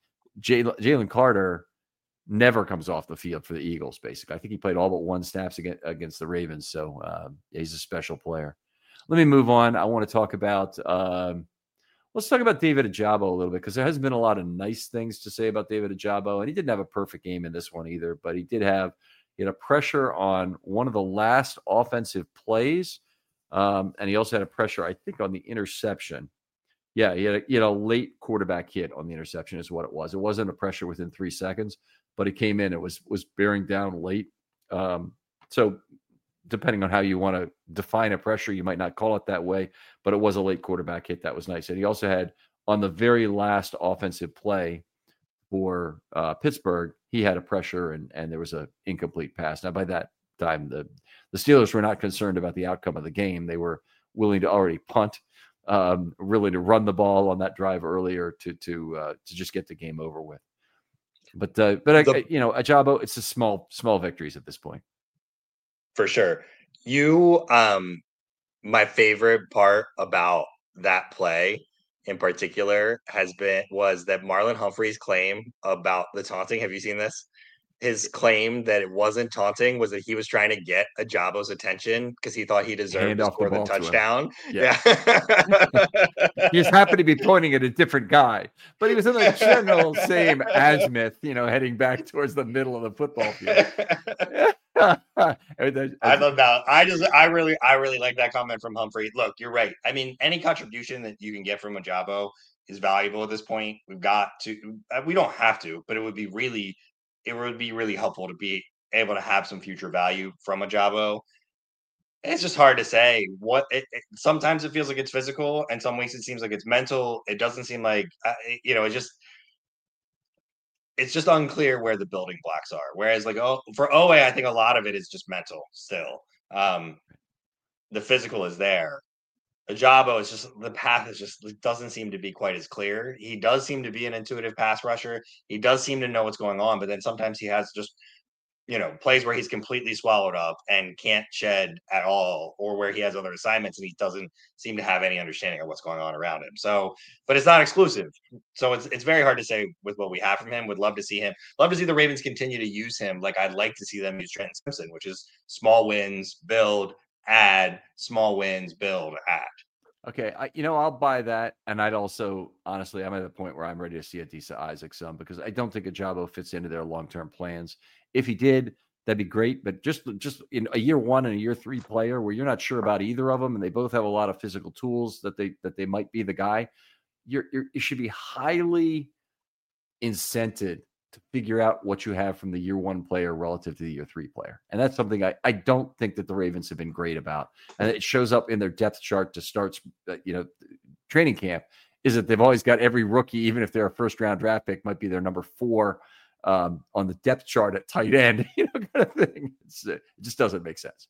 Jalen Carter never comes off the field for the Eagles, basically. I think he played all but one snaps against, against the Ravens. So uh, he's a special player. let me move on. I want to talk about um, let's talk about David Ojabo a little bit, because there hasn't been a lot of nice things to say about David Ojabo, and he didn't have a perfect game in this one either, but he did have he had a pressure on one of the last offensive plays, um, and he also had a pressure, I think, on the interception. Yeah, he had, a, he had a late quarterback hit on the interception is what it was. It wasn't a pressure within three seconds, but it came in. It was was bearing down late. Um, so depending on how you want to define a pressure, you might not call it that way, but it was a late quarterback hit. That was nice. And he also had, on the very last offensive play for uh, Pittsburgh, he had a pressure and, and there was an incomplete pass. Now, by that time, the, the Steelers were not concerned about the outcome of the game. They were willing to already punt, um, really to run the ball on that drive earlier to to uh, to just get the game over with. But uh, but The- I, you know, Ojabo, it's a small small victories at this point. For sure. You, um, my favorite part about that play in particular has been was that Marlon Humphrey's claim about the taunting. Have you seen this? His claim that it wasn't taunting was that he was trying to get Ajabo's attention because he thought he deserved Hand to off the score the, ball to him. touchdown. Yeah. Yeah. He just happened to be pointing at a different guy, but he was in the general same azimuth, you know, heading back towards the middle of the football field. I love that. I just, I really, I really like that comment from Humphrey. Look, you're right. I mean, any contribution that you can get from Ojabo is valuable at this point. We've got to, we don't have to, but it would be really, it would be really helpful to be able to have some future value from Ojabo. It's just hard to say what it, it, sometimes it feels like it's physical and some weeks it seems like it's mental. It doesn't seem like, uh, you know, it just, it's just unclear where the building blocks are. Whereas like, oh, for O A, I think a lot of it is just mental still. Um, the physical is there. Ojabo is just, the path is just, it doesn't seem to be quite as clear. He does seem to be an intuitive pass rusher. He does seem to know what's going on, but then sometimes he has just, you know, plays where he's completely swallowed up and can't shed at all, or where he has other assignments and he doesn't seem to have any understanding of what's going on around him. So, but it's not exclusive. So it's it's very hard to say with what we have from him. Would love to see him, love to see the Ravens continue to use him. Like I'd like to see them use Trenton Simpson, which is small wins, build, add, small wins, build, add. Okay, I, you know, I'll buy that, and I'd also, honestly, I'm at the point where I'm ready to see Adisa Isaac some, because I don't think Ojabo fits into their long-term plans. If he did, that'd be great, but just just in a year one and a year three player where you're not sure about either of them, and they both have a lot of physical tools that they that they might be the guy, you're, you're you should be highly incented to figure out what you have from the year one player relative to the year three player. And that's something I, I don't think that the Ravens have been great about. And it shows up in their depth chart to start, you know, training camp, is that they've always got every rookie, even if they're a first round draft pick, might be their number four um, on the depth chart at tight end, you know, kind of thing. It's, it just doesn't make sense.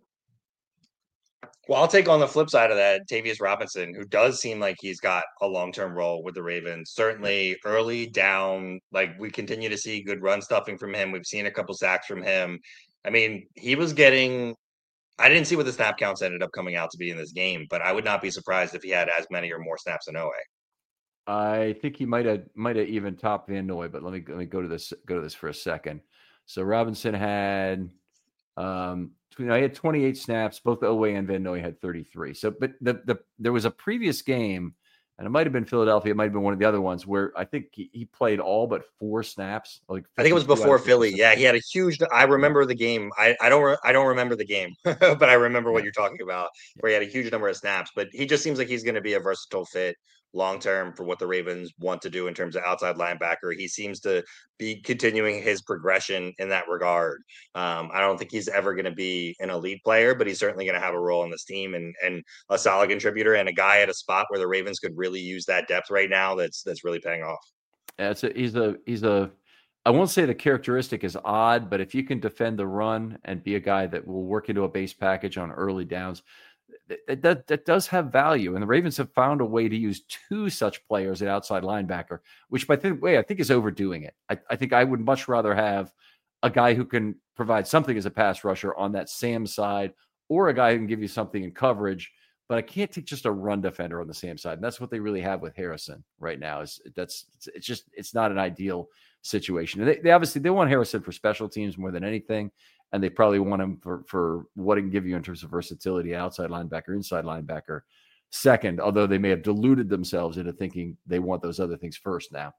Well, I'll take on the flip side of that, Tavius Robinson, who does seem like he's got a long-term role with the Ravens. Certainly early down, like we continue to see good run stuffing from him. We've seen a couple sacks from him. I mean, he was getting, I didn't see what the snap counts ended up coming out to be in this game, but I would not be surprised if he had as many or more snaps than O A. I think he might have might have even topped Van Noy, but let me let me go to this go to this for a second. So Robinson had um you know, he had twenty-eight snaps. Both O A and Van Noy had thirty-three. So, but the the there was a previous game, and it might have been Philadelphia. It might have been one of the other ones where I think he, he played all but four snaps. Like I think it was before Philly. Yeah, he had a huge. I remember the game. I, I don't. Re, I don't remember the game, but I remember what you're talking about, where he had a huge number of snaps. But he just seems like he's going to be a versatile fit long term for what the Ravens want to do in terms of outside linebacker. He seems to be continuing his progression in that regard. Um, I don't think he's ever going to be an elite player, but he's certainly going to have a role in this team and and a solid contributor and a guy at a spot where the Ravens could really use that depth right now. That's that's really paying off. Yeah, it's a, he's a he's a. I won't say the characteristic is odd, but if you can defend the run and be a guy that will work into a base package on early downs, That, that, that does have value. And the Ravens have found a way to use two such players at outside linebacker, which by the way, I think is overdoing it. I, I think I would much rather have a guy who can provide something as a pass rusher on that Sam side, or a guy who can give you something in coverage, but I can't take just a run defender on the Sam side. And that's what they really have with Harrison right now. Is that's, it's just, it's not an ideal situation. And they, they obviously, they want Harrison for special teams more than anything. and they probably want him for, for what it can give you in terms of versatility, outside linebacker, inside linebacker, second, although they may have deluded themselves into thinking they want those other things first now.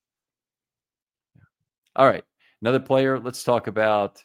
All right, another player. Let's talk about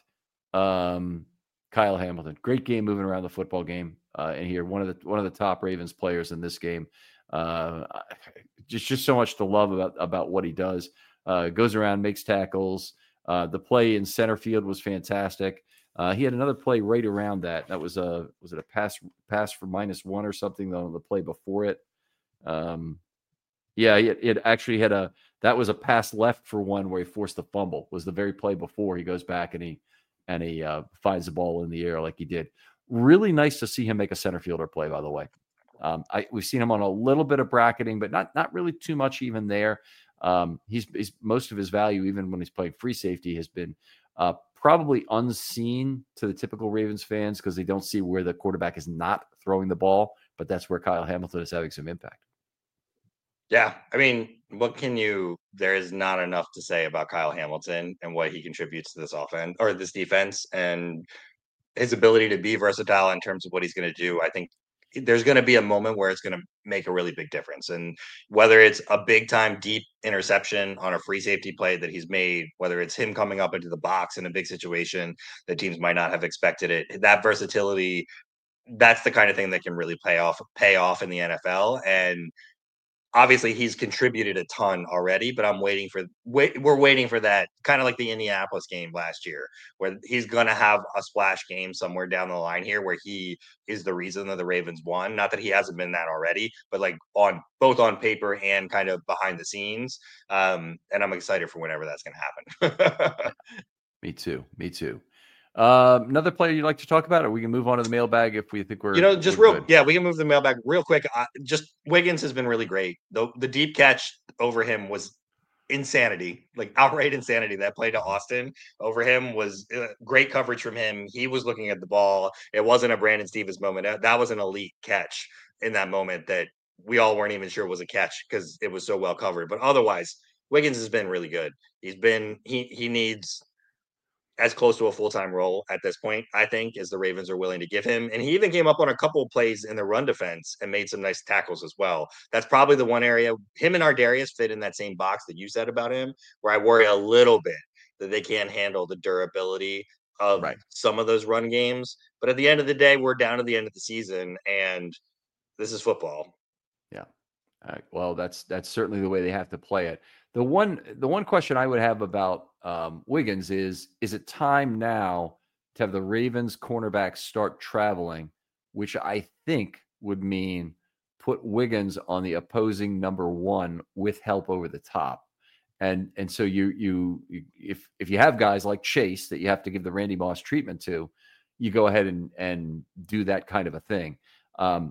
um, Kyle Hamilton. Great game moving around the football game. Uh, and here, one of the one of the top Ravens players in this game. Uh, just just so much to love about about what he does. Uh, goes around, makes tackles. Uh, the play in center field was fantastic. Uh, he had another play right around that. That was a was it a pass pass for minus one or something on the play before it. Um, yeah, it, it actually had a that was a pass left for one where he forced the fumble. Was the very play before he goes back and he and he uh, finds the ball in the air like he did. Really nice to see him make a center fielder play. By the way, um, I, we've seen him on a little bit of bracketing, but not not really too much even there. Um, he's, he's most of his value, even when he's playing free safety, has been uh, probably unseen to the typical Ravens fans because they don't see where the quarterback is not throwing the ball. But that's where Kyle Hamilton is having some impact. Yeah, I mean, what can you? There is not enough to say about Kyle Hamilton and what he contributes to this offense or this defense, and his ability to be versatile in terms of what he's going to do. I think there's going to be a moment where it's going to make a really big difference. And whether it's a big time deep interception on a free safety play that he's made, whether it's him coming up into the box in a big situation that teams might not have expected it, that versatility, that's the kind of thing that can really pay off, pay off in the N F L. And obviously he's contributed a ton already, but I'm waiting for, wait, we're waiting for that kind of like the Indianapolis game last year, where he's going to have a splash game somewhere down the line here where he is the reason that the Ravens won. Not that he hasn't been that already, but like on both on paper and kind of behind the scenes. Um, and I'm excited for whenever that's going to happen. Me too. Me too. Uh, another player you'd like to talk about, or we can move on to the mailbag if we think we're, you know, just real, good. yeah, we can move the mailbag real quick. Uh, just Wiggins has been really great. The, the deep catch over him was insanity, like outright insanity. That play to Austin over him was uh, great coverage from him. He was looking at the ball. It wasn't a Brandon Stevens moment. That, that was an elite catch in that moment that we all weren't even sure was a catch because it was so well covered. But otherwise, Wiggins has been really good. He's been, he, he needs as close to a full-time role at this point, I think, as the Ravens are willing to give him. And he even came up on a couple of plays in the run defense and made some nice tackles as well. That's probably the one area him and Ardarius fit in that same box that you said about him, where I worry a little bit that they can't handle the durability of right. some of those run games. But at the end of the day, we're down to the end of the season, and this is football. Yeah. Uh, well, that's that's certainly the way they have to play it. The one the one question I would have about um, Wiggins is, is it time now to have the Ravens cornerbacks start traveling, which I think would mean put Wiggins on the opposing number one with help over the top. And and so you you, you if if you have guys like Chase that you have to give the Randy Moss treatment to, you go ahead and and do that kind of a thing. Um,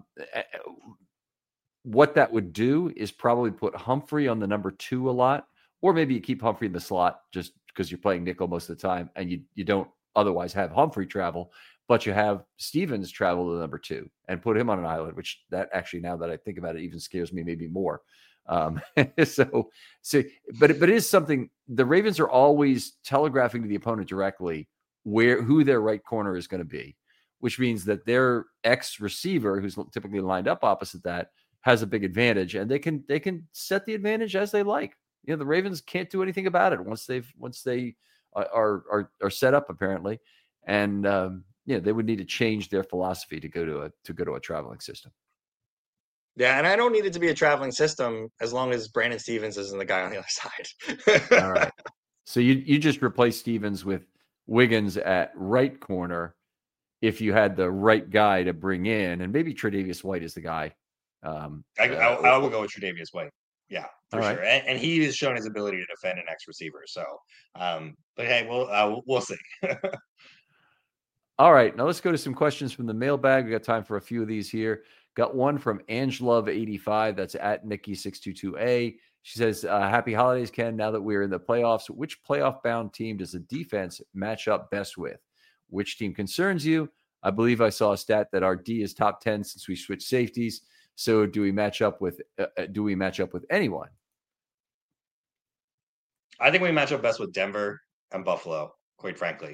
what that would do is probably put Humphrey on the number two a lot, or maybe you keep Humphrey in the slot just because you're playing nickel most of the time and you you don't otherwise have Humphrey travel, but you have Stevens travel to the number two and put him on an island, which that actually, now that I think about it, even scares me maybe more. Um, so, so, but, but it is something the Ravens are always telegraphing to the opponent directly where, who their right corner is going to be, which means that their ex receiver, who's typically lined up opposite that, has a big advantage, and they can, they can set the advantage as they like. You know, the Ravens can't do anything about it once they've, once they are, are, are set up apparently. And, um, yeah, they would need to change their philosophy to go to a, to go to a traveling system. Yeah, and I don't need it to be a traveling system as long as Brandon Stevens isn't the guy on the other side. All right. So you you just replace Stevens with Wiggins at right corner if you had the right guy to bring in, and maybe Tre'Davious White is the guy. Um, I, I, I will go with Tre'Davious White. Yeah, for All sure. right. And, and he has shown his ability to defend an ex receiver. So, um, but hey, we'll uh, we'll see. All right, now let's go to some questions from the mailbag. We got time for a few of these here. Got one from Angelove eighty-five. That's at Nikki six two two A. She says, uh, happy holidays, Ken. Now that we're in the playoffs, which playoff-bound team does the defense match up best with? Which team concerns you? I believe I saw a stat that our D is top ten since we switched safeties. So do we match up with uh, do we match up with anyone? I think we match up best with Denver and Buffalo, quite frankly.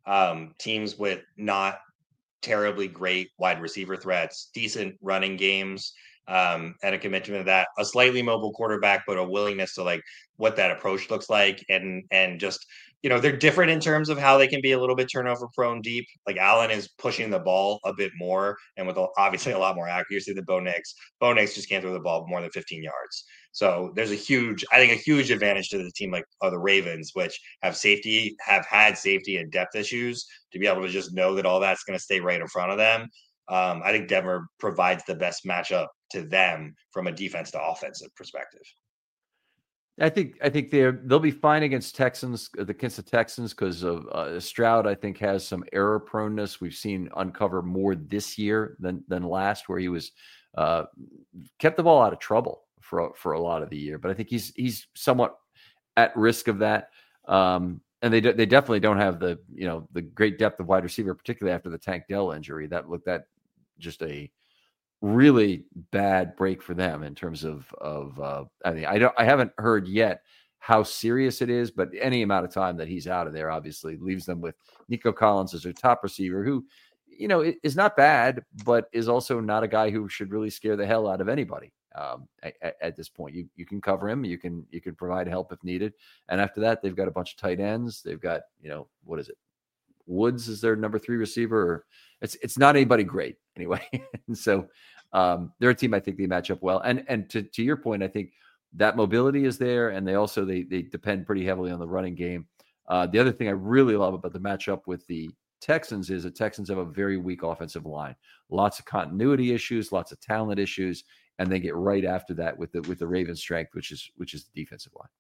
Um, teams with not terribly great wide receiver threats, decent running games, um, and a commitment to that, a slightly mobile quarterback, but a willingness to like what that approach looks like, and and just you know they're different in terms of how they can be a little bit turnover prone deep. Like Allen is pushing the ball a bit more and with obviously a lot more accuracy than Bo Nix. Bo Nix just can't throw the ball more than fifteen yards. So there's a huge, I think, a huge advantage to the team like uh, the Ravens, which have safety, have had safety and depth issues, to be able to just know that all that's going to stay right in front of them. Um, I think Denver provides the best matchup to them from a defense to offensive perspective. I think I think they're they'll be fine against Texans, against the Texans, because of uh, Stroud. I think has some error proneness. We've seen uncover more this year than than last, where he was uh, kept the ball out of trouble for for a lot of the year. But I think he's he's somewhat at risk of that. Um, and they they definitely don't have the you know the great depth of wide receiver, particularly after the Tank Dell injury. That looked that just a really bad break for them in terms of of uh, I mean I don't I haven't heard yet how serious it is, but any amount of time that he's out of there obviously leaves them with Nico Collins as their top receiver, who you know is not bad, but is also not a guy who should really scare the hell out of anybody um, at, at this point. You you can cover him, you can you can provide help if needed, and after that they've got a bunch of tight ends. They've got you know what is it? Woods is their number three receiver. It's it's not anybody great anyway. And so um, they're a team I think they match up well. And and to, to your point, I think that mobility is there, and they also they they depend pretty heavily on the running game. Uh, the other thing I really love about the matchup with the Texans is the Texans have a very weak offensive line, lots of continuity issues, lots of talent issues, and they get right after that with the with the Ravens' strength, which is which is the defensive line.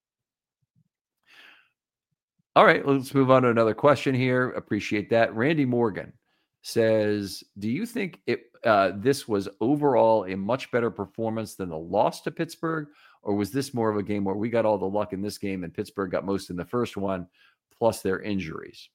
All right, let's move on to another question here. Appreciate that. Randy Morgan says, do you think it uh, this was overall a much better performance than the loss to Pittsburgh, or was this more of a game where we got all the luck in this game and Pittsburgh got most in the first one, plus their injuries?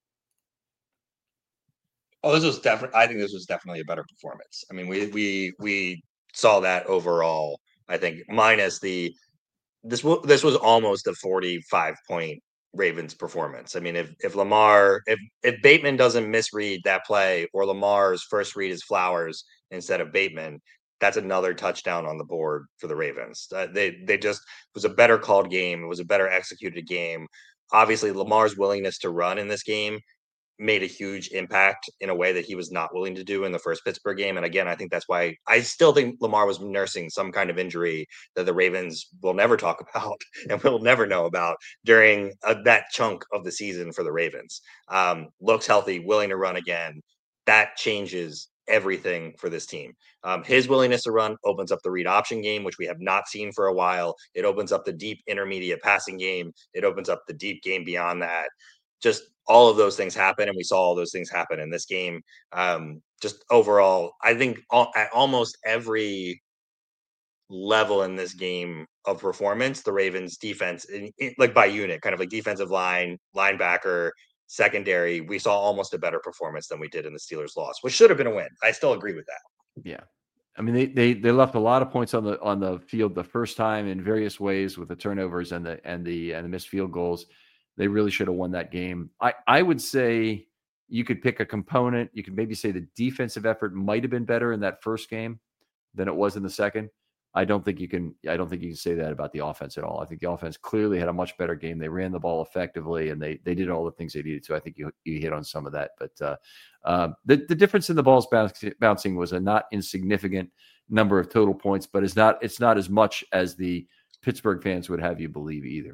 Oh, this was definitely, I think this was definitely a better performance. I mean, we we we saw that overall, I think, minus the, this, this was almost a forty-five point Ravens performance. I mean, if if Lamar, if if Bateman doesn't misread that play, or Lamar's first read is Flowers instead of Bateman, that's another touchdown on the board for the Ravens. Uh, they they just, it was a better called game. It was a better executed game. Obviously, Lamar's willingness to run in this game made a huge impact in a way that he was not willing to do in the first Pittsburgh game. And again, I think that's why I still think Lamar was nursing some kind of injury that the Ravens will never talk about and will never know about during uh, that chunk of the season for the Ravens. Um, looks healthy, willing to run again. That changes everything for this team. Um, his willingness to run opens up the read option game, which we have not seen for a while. It opens up the deep intermediate passing game. It opens up the deep game beyond that. Just all of those things happen, and we saw all those things happen in this game. Um, just overall, I think all, at almost every level in this game of performance, the Ravens defense, in, in, like by unit, kind of like defensive line, linebacker, secondary, we saw almost a better performance than we did in the Steelers' loss, which should have been a win. I still agree with that. Yeah. I mean, they, they they left a lot of points on the on the field the first time in various ways with the turnovers and the and the and the missed field goals. They really should have won that game. I, I would say you could pick a component. You could maybe say the defensive effort might have been better in that first game than it was in the second. I don't think you can. I don't think you can say that about the offense at all. I think the offense clearly had a much better game. They ran the ball effectively, and they they did all the things they needed to. I think you you hit on some of that. But uh, uh, the the difference in the balls bouncing, bouncing was a not insignificant number of total points, but it's not it's not as much as the Pittsburgh fans would have you believe either.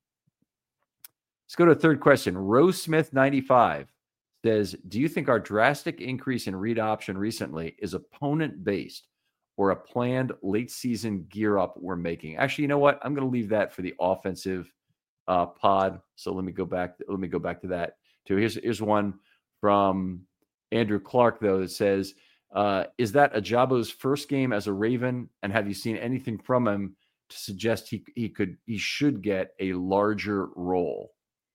Let's go to a third question. Rose Smith ninety-five says, do you think our drastic increase in read option recently is opponent based or a planned late season gear up we're making? Actually, you know what? I'm going to leave that for the offensive uh, pod. So let me go back. Let me go back to that too. Here's, here's one from Andrew Clark though that says, uh, is that Ajabo's first game as a Raven? And have you seen anything from him to suggest he, he could, he should get a larger role?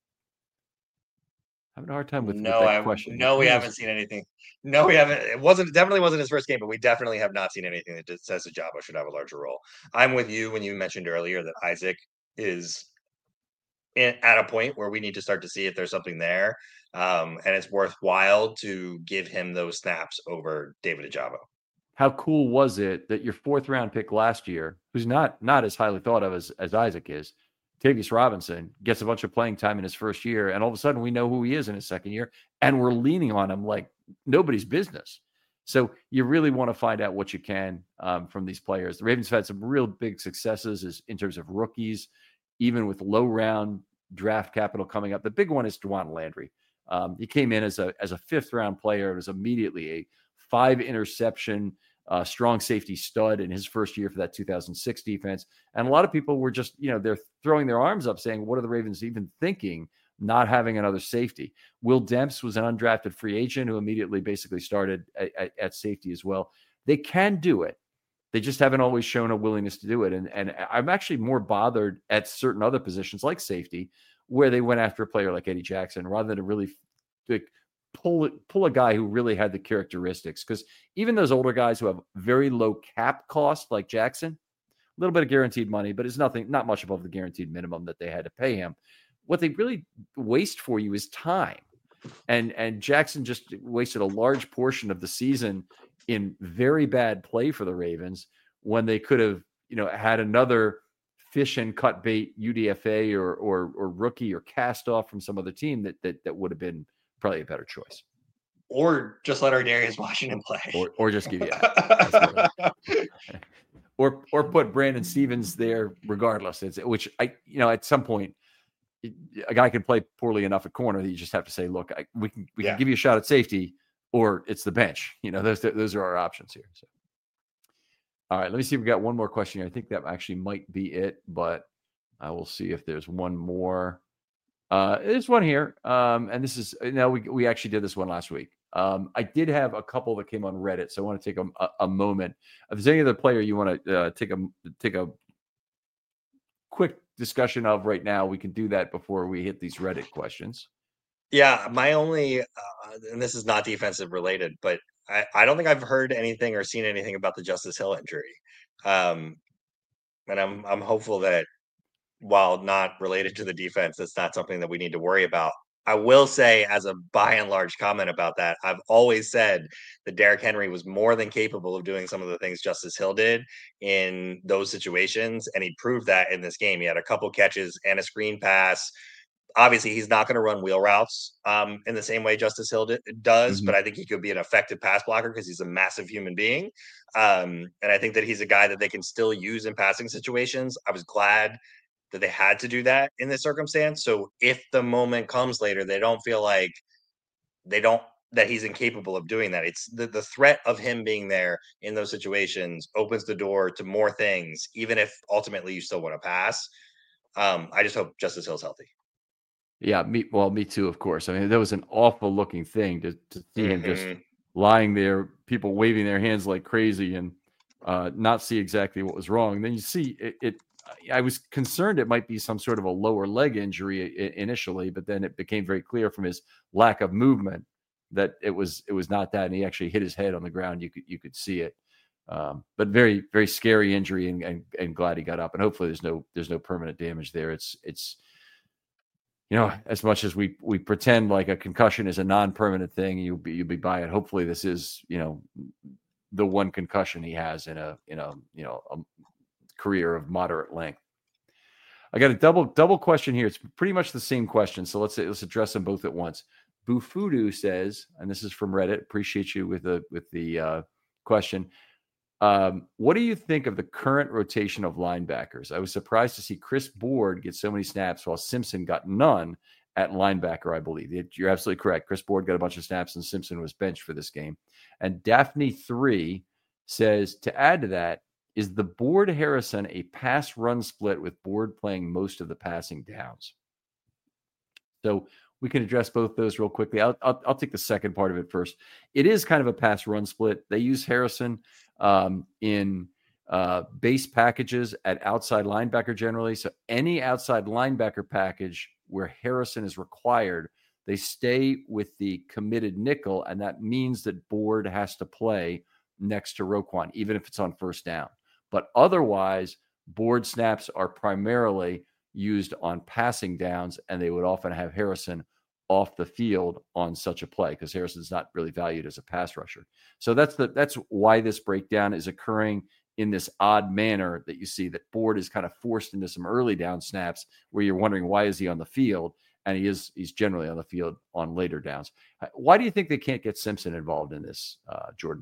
Having a hard time with, no, with that I, question. No, we haven't seen anything. No, we haven't. It wasn't definitely wasn't his first game, but we definitely have not seen anything that says Ajabo should have a larger role. I'm with you when you mentioned earlier that Isaac is in, at a point where we need to start to see if there's something there. Um, and it's worthwhile to give him those snaps over David Ojabo. How cool was it that your fourth round pick last year, who's not not as highly thought of as, as Isaac is, Tavius Robinson, gets a bunch of playing time in his first year, and all of a sudden we know who he is in his second year, and we're leaning on him like nobody's business. So you really want to find out what you can um, from these players. The Ravens have had some real big successes as, in terms of rookies, even with low round draft capital coming up. The big one is Dwan Landry. Um, he came in as a as a fifth round player. It was immediately a five interception, uh, strong safety stud in his first year for that two thousand six defense. And a lot of people were just, you know, they're throwing their arms up saying, what are the Ravens even thinking, not having another safety? Will Demps was an undrafted free agent who immediately basically started at, at, at safety as well. They can do it. They just haven't always shown a willingness to do it. And, and I'm actually more bothered at certain other positions like safety, where they went after a player like Eddie Jackson rather than to really like, pull pull a guy who really had the characteristics. Because even those older guys who have very low cap cost, like Jackson, a little bit of guaranteed money, but it's nothing, not much above the guaranteed minimum that they had to pay him. What they really waste for you is time. And and Jackson just wasted a large portion of the season in very bad play for the Ravens when they could have, you know, had another fish and cut bait U D F A or or, or rookie or cast off from some other team that that that would have been probably a better choice. Or just let Ardarius Washington play. Or or just give you that. or or put Brandon Stevens there regardless. It's which I you know at some point a guy can play poorly enough at corner that you just have to say, look, I, we can we yeah. can give you a shot at safety, or it's the bench. You know, those those are our options here. So. All right, let me see if we got one more question here. I think that actually might be it, but I will see if there's one more. Uh, there's one here, um, and this is now we we actually did this one last week. Um, I did have a couple that came on Reddit, so I want to take a, a, a moment. If there's any other player you want to uh, take a take a quick discussion of right now, we can do that before we hit these Reddit questions. Yeah, my only, uh, and this is not defensive related, but I, I don't think I've heard anything or seen anything about the Justice Hill injury. Um, and I'm I'm hopeful that while not related to the defense, it's not something that we need to worry about. I will say, as a by and large comment about that, I've always said that Derrick Henry was more than capable of doing some of the things Justice Hill did in those situations, and he proved that in this game. He had a couple catches and a screen pass. Obviously, he's not going to run wheel routes um, in the same way Justice Hill d- does, mm-hmm. but I think he could be an effective pass blocker because he's a massive human being. Um, and I think that he's a guy that they can still use in passing situations. I was glad that they had to do that in this circumstance. So if the moment comes later, they don't feel like they don't, that he's incapable of doing that. It's the, the threat of him being there in those situations opens the door to more things, even if ultimately you still want to pass. Um, I just hope Justice Hill's healthy. Yeah, me. Well, me too, of course. I mean, that was an awful looking thing to, to see mm-hmm. him just lying there, people waving their hands like crazy, and uh, not see exactly what was wrong. And then you see it, it. I was concerned it might be some sort of a lower leg injury initially, but then it became very clear from his lack of movement that it was it was not that, and he actually hit his head on the ground. You could you could see it, um, but very very scary injury, and, and and glad he got up. And hopefully there's no there's no permanent damage there. It's it's. You know, as much as we we pretend like a concussion is a non-permanent thing, you'll be you'll be by it. Hopefully, this is you know the one concussion he has in a in a you know a career of moderate length. I got a double double question here. It's pretty much the same question, so let's let's address them both at once. Bufudu says, and this is from Reddit. Appreciate you with the with the uh, question. Um, what do you think of the current rotation of linebackers? I was surprised to see Chris Board get so many snaps while Simpson got none at linebacker, I believe. You're absolutely correct. Chris Board got a bunch of snaps and Simpson was benched for this game. And Daphne three says, to add to that, is the Board Harrison a pass run split with Board playing most of the passing downs? So we can address both those real quickly. I'll, I'll, I'll take the second part of it first. It is kind of a pass run split. They use Harrison um, in uh, base packages at outside linebacker generally. So any outside linebacker package where Harrison is required, they stay with the committed nickel, and that means that Board has to play next to Roquan, even if it's on first down. But otherwise, Board snaps are primarily used on passing downs, and they would often have Harrison off the field on such a play because Harrison's not really valued as a pass rusher. So that's the that's why this breakdown is occurring in this odd manner that you see, that Ford is kind of forced into some early down snaps where you're wondering, why is he on the field? And he is, he's generally on the field on later downs. Why do you think they can't get Simpson involved in this, uh, Jordan?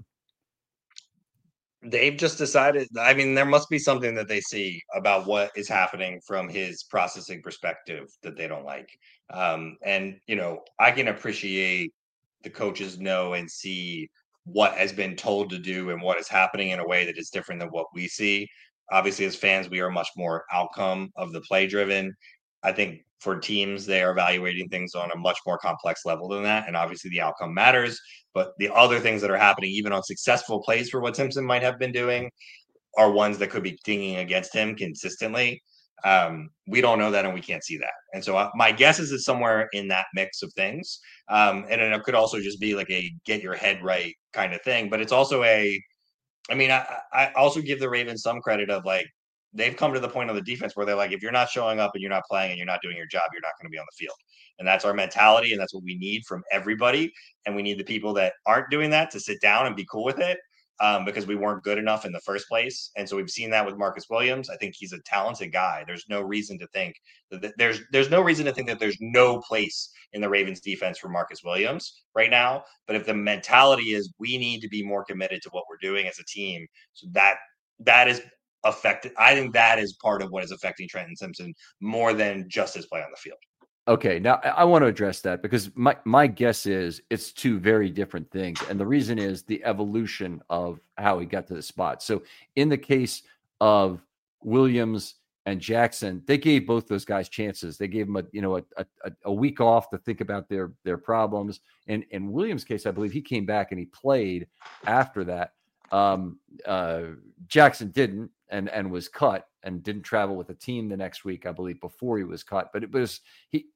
They've just decided, I mean, there must be something that they see about what is happening from his processing perspective that they don't like. Um, and, you know, I can appreciate the coaches know and see what has been told to do and what is happening in a way that is different than what we see. Obviously, as fans, we are much more outcome of the play driven. I think for teams, they are evaluating things on a much more complex level than that. And obviously the outcome matters, but the other things that are happening, even on successful plays for what Simpson might have been doing, are ones that could be dinging against him consistently. Um, we don't know that, and we can't see that. And so uh, my guess is it's somewhere in that mix of things. Um, and it could also just be like a get your head right kind of thing. But it's also a, I mean, I, I also give the Ravens some credit of like, they've come to the point on the defense where they're like, if you're not showing up and you're not playing and you're not doing your job, you're not going to be on the field. And that's our mentality. And that's what we need from everybody. And we need the people that aren't doing that to sit down and be cool with it. Um, because we weren't good enough in the first place. And so we've seen that with Marcus Williams. I think he's a talented guy. There's no reason to think that th- there's there's no reason to think that there's no place in the Ravens defense for Marcus Williams right now. But if the mentality is we need to be more committed to what we're doing as a team, so that that is affected. I think that is part of what is affecting Trenton Simpson more than just his play on the field. Okay, now I want to address that because my, my guess is it's two very different things. And the reason is the evolution of how he got to the spot. So in the case of Williams and Jackson, they gave both those guys chances. They gave them a, you know, a, a, a week off to think about their, their problems. And in Williams' case, I believe he came back and he played after that. Um, uh, Jackson didn't and, and was cut and didn't travel with the team the next week, I believe, before he was cut. But it was he.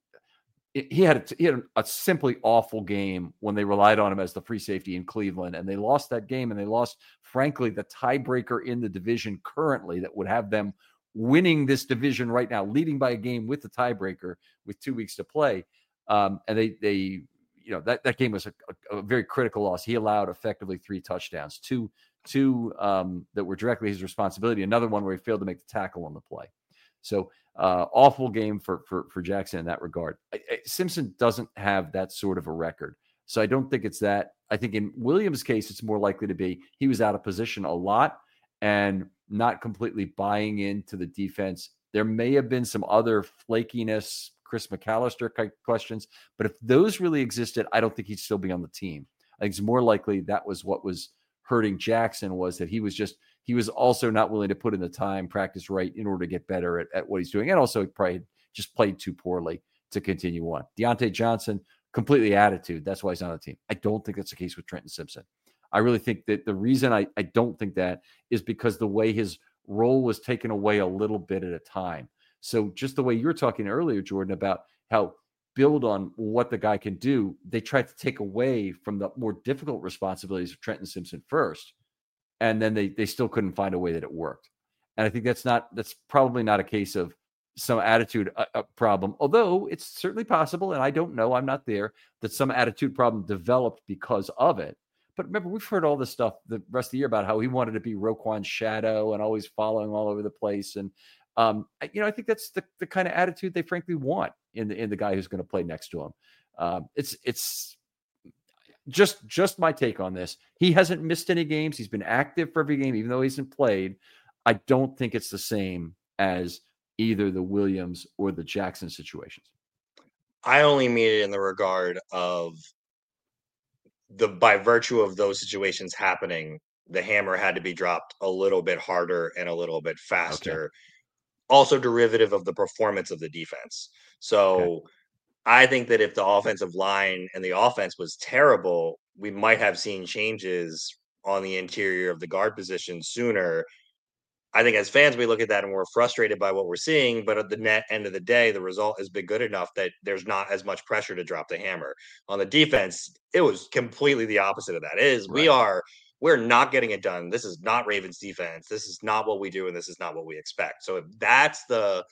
He had, a, he had a simply awful game when they relied on him as the free safety in Cleveland, and they lost that game, and they lost, frankly, the tiebreaker in the division currently that would have them winning this division right now, leading by a game with the tiebreaker with two weeks to play. Um, and they, they, you know, that, that game was a, a, a very critical loss. He allowed effectively three touchdowns, two, two um, that were directly his responsibility, another one where he failed to make the tackle on the play. So uh, awful game for, for, for Jackson in that regard. I, I, Simpson doesn't have that sort of a record. So I don't think it's that. I think in Williams' case, it's more likely to be he was out of position a lot and not completely buying into the defense. There may have been some other flakiness, Chris McAllister questions, but if those really existed, I don't think he'd still be on the team. I think it's more likely that was what was hurting Jackson, was that he was just, he was also not willing to put in the time, practice right in order to get better at, at what he's doing. And also he probably just played too poorly to continue on. Deontay Johnson, completely attitude. That's why he's not on the team. I don't think that's the case with Trenton Simpson. I really think that the reason I, I don't think that is because the way his role was taken away a little bit at a time. So just the way you were talking earlier, Jordan, about how build on what the guy can do, they tried to take away from the more difficult responsibilities of Trenton Simpson first. And then they they still couldn't find a way that it worked. And I think that's not, that's probably not a case of some attitude uh, uh, problem, although it's certainly possible, and I don't know, I'm not there, that some attitude problem developed because of it. But remember, we've heard all this stuff the rest of the year about how he wanted to be Roquan's shadow and always following all over the place. And, um, you know, I think that's the, the kind of attitude they frankly want in the, in the guy who's going to play next to him. Um, it's, it's, Just just my take on this. He hasn't missed any games. He's been active for every game, even though he hasn't played. I don't think it's the same as either the Williams or the Jackson situations. I only mean it in the regard of the, by virtue of those situations happening, the hammer had to be dropped a little bit harder and a little bit faster. Okay. Also derivative of the performance of the defense. So okay. I think that if the offensive line and the offense was terrible, we might have seen changes on the interior of the guard position sooner. I think as fans, we look at that and we're frustrated by what we're seeing, but at the net end of the day, the result has been good enough that there's not as much pressure to drop the hammer. On the defense, it was completely the opposite of that. It is, right. we are, we're not getting it done. This is not Ravens defense. This is not what we do, and this is not what we expect. So if that's the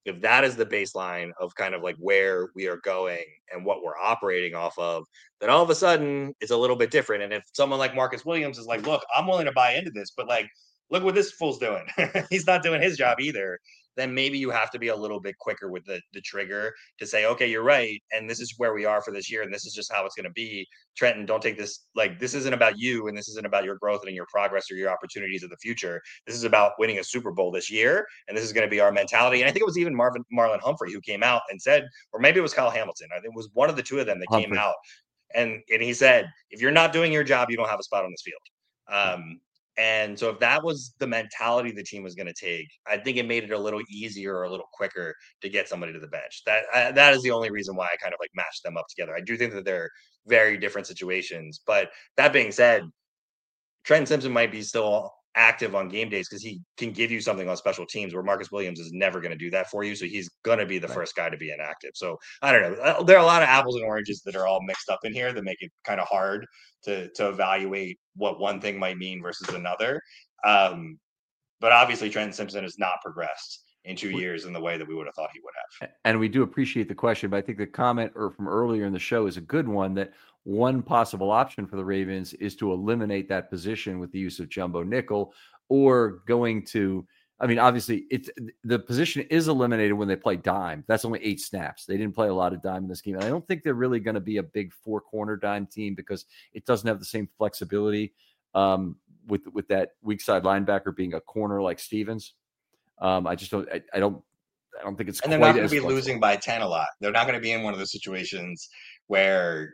if that is the baseline of kind of like where we are going and what we're operating off of, then all of a sudden it's a little bit different. And if someone like Marcus Williams is like, look, I'm willing to buy into this, but like, look what this fool's doing. He's not doing his job either. Then maybe you have to be a little bit quicker with the, the trigger to say, okay, you're right. And this is where we are for this year. And this is just how it's going to be. Trenton, don't take this, like, this isn't about you. And this isn't about your growth and your progress or your opportunities in the future. This is about winning a Super Bowl this year. And this is going to be our mentality. And I think it was even Marvin, Marlon Humphrey who came out and said, or maybe it was Kyle Hamilton. I think it was one of the two of them that Humphrey. came out. And, and he said, if you're not doing your job, you don't have a spot on this field. Um, And so if that was the mentality the team was going to take, I think it made it a little easier or a little quicker to get somebody to the bench. That uh, that is the only reason why I kind of like matched them up together. I do think that they're very different situations. But that being said, Trenton Simpson might be still active on game days because he can give you something on special teams where Marcus Williams is never going to do that for you. So he's going to be the right. first guy to be inactive. So I don't know. There are a lot of apples and oranges that are all mixed up in here that make it kind of hard to, to evaluate what one thing might mean versus another. Um, but obviously Trenton Simpson has not progressed in two years in the way that we would have thought he would have. And we do appreciate the question, but I think the comment or from earlier in the show is a good one, that one possible option for the Ravens is to eliminate that position with the use of jumbo nickel, or going to, I mean, obviously it's the position is eliminated when they play dime. That's only eight snaps. They didn't play a lot of dime in this game. And I don't think they're really going to be a big four corner dime team because it doesn't have the same flexibility um, with, with that weak side linebacker being a corner like Stevens. Um, I just don't, I, I don't, I don't think it's, and they're not going to be flexible. Losing by ten a lot. They're not going to be in one of those situations where,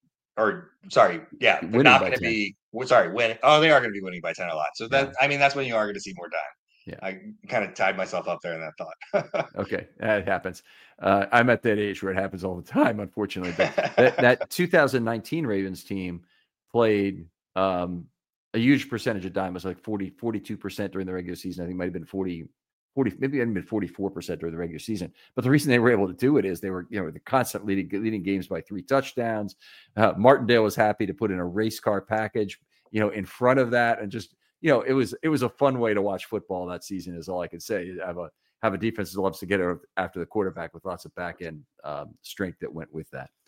or sorry, yeah, they're winning not going to be, sorry, win. Oh, they are going to be winning by ten a lot. So that, yeah. I mean, that's when you are going to see more dime. Yeah. I kind of tied myself up there in that thought. Okay. That happens. Uh, I'm at that age where it happens all the time, unfortunately. But that, that two thousand nineteen Ravens team played um, a huge percentage of dime. It was like forty, forty-two percent during the regular season. I think it might have been forty, forty, maybe it had been forty-four percent during the regular season. But the reason they were able to do it is they were, you know, the constant leading, leading games by three touchdowns. Uh, Martindale was happy to put in a race car package, you know, in front of that, and just, you know, it was it was a fun way to watch football that season, is all I can say. You have a have a defense that loves to get after the quarterback with lots of back end um, strength that went with that.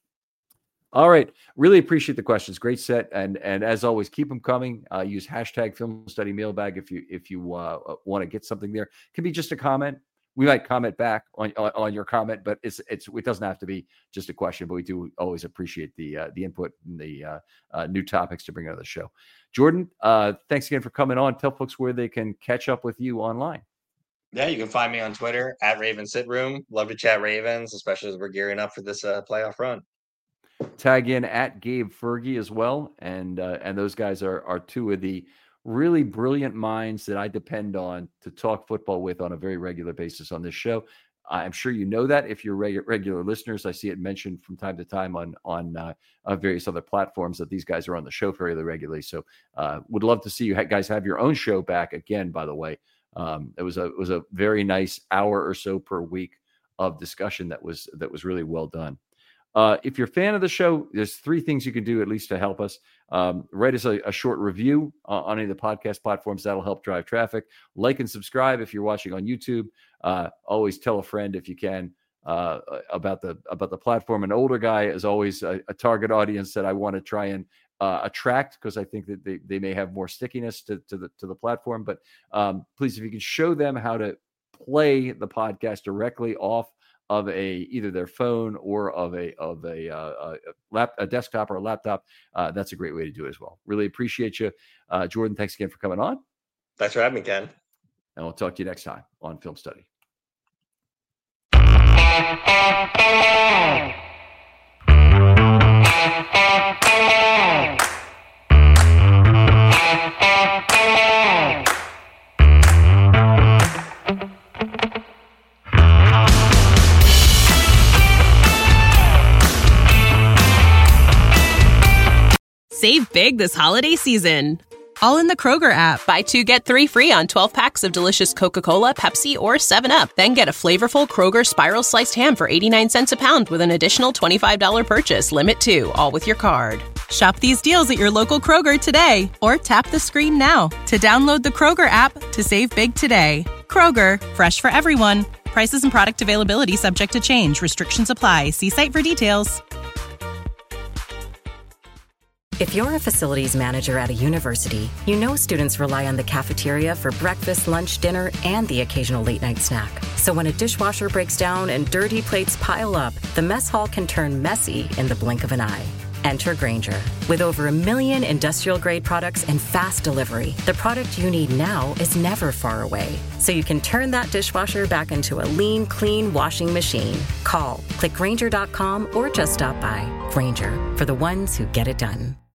All right, really appreciate the questions. Great set, and and as always, keep them coming. Uh, use hashtag Film Study Mailbag if you if you uh, want to get something there. It can be just a comment. We might comment back on, on on your comment, but it's it's it doesn't have to be just a question. But we do always appreciate the uh, the input and the uh, uh, new topics to bring out of the show. Jordan, uh, thanks again for coming on. Tell folks where they can catch up with you online. Yeah, you can find me on Twitter at Raven Sit Room. Love to chat Ravens, especially as we're gearing up for this uh, playoff run. Tag in at Gabe Fergie as well, and uh, and those guys are are two of the really brilliant minds that I depend on to talk football with on a very regular basis on this show. I'm sure you know that if you're reg- regular listeners. I see it mentioned from time to time on on uh, uh, various other platforms that these guys are on the show fairly regularly. So uh, would love to see you guys have your own show back again, by the way. Um, it was a it was a very nice hour or so per week of discussion that was that was really well done. Uh, if you're a fan of the show, there's three things you can do at least to help us. Um, write us a, a short review uh, on any of the podcast platforms. That'll help drive traffic. Like and subscribe if you're watching on YouTube. Uh, always tell a friend if you can uh, about the about the platform. An older guy is always a, a target audience that I want to try and uh, attract, because I think that they, they may have more stickiness to, to the to the platform. But um, please, if you can show them how to play the podcast directly off of a either their phone or of a of a, uh, a lap a desktop or a laptop, uh, that's a great way to do it as well. Really appreciate you, uh, Jordan. Thanks again for coming on. Thanks for having me, Ken. And we'll talk to you next time on Film Study. Save big this holiday season, all in the Kroger app. Buy two, get three free on twelve packs of delicious Coca-Cola, Pepsi, or seven up. Then get a flavorful Kroger Spiral Sliced Ham for eighty-nine cents a pound with an additional twenty-five dollars purchase. Limit two, all with your card. Shop these deals at your local Kroger today, or tap the screen now to download the Kroger app to save big today. Kroger, fresh for everyone. Prices and product availability subject to change. Restrictions apply. See site for details. If you're a facilities manager at a university, you know students rely on the cafeteria for breakfast, lunch, dinner, and the occasional late-night snack. So when a dishwasher breaks down and dirty plates pile up, the mess hall can turn messy in the blink of an eye. Enter Grainger. With over a million industrial-grade products and fast delivery, the product you need now is never far away. So you can turn that dishwasher back into a lean, clean washing machine. Call, click Grainger dot com, or just stop by. Grainger, for the ones who get it done.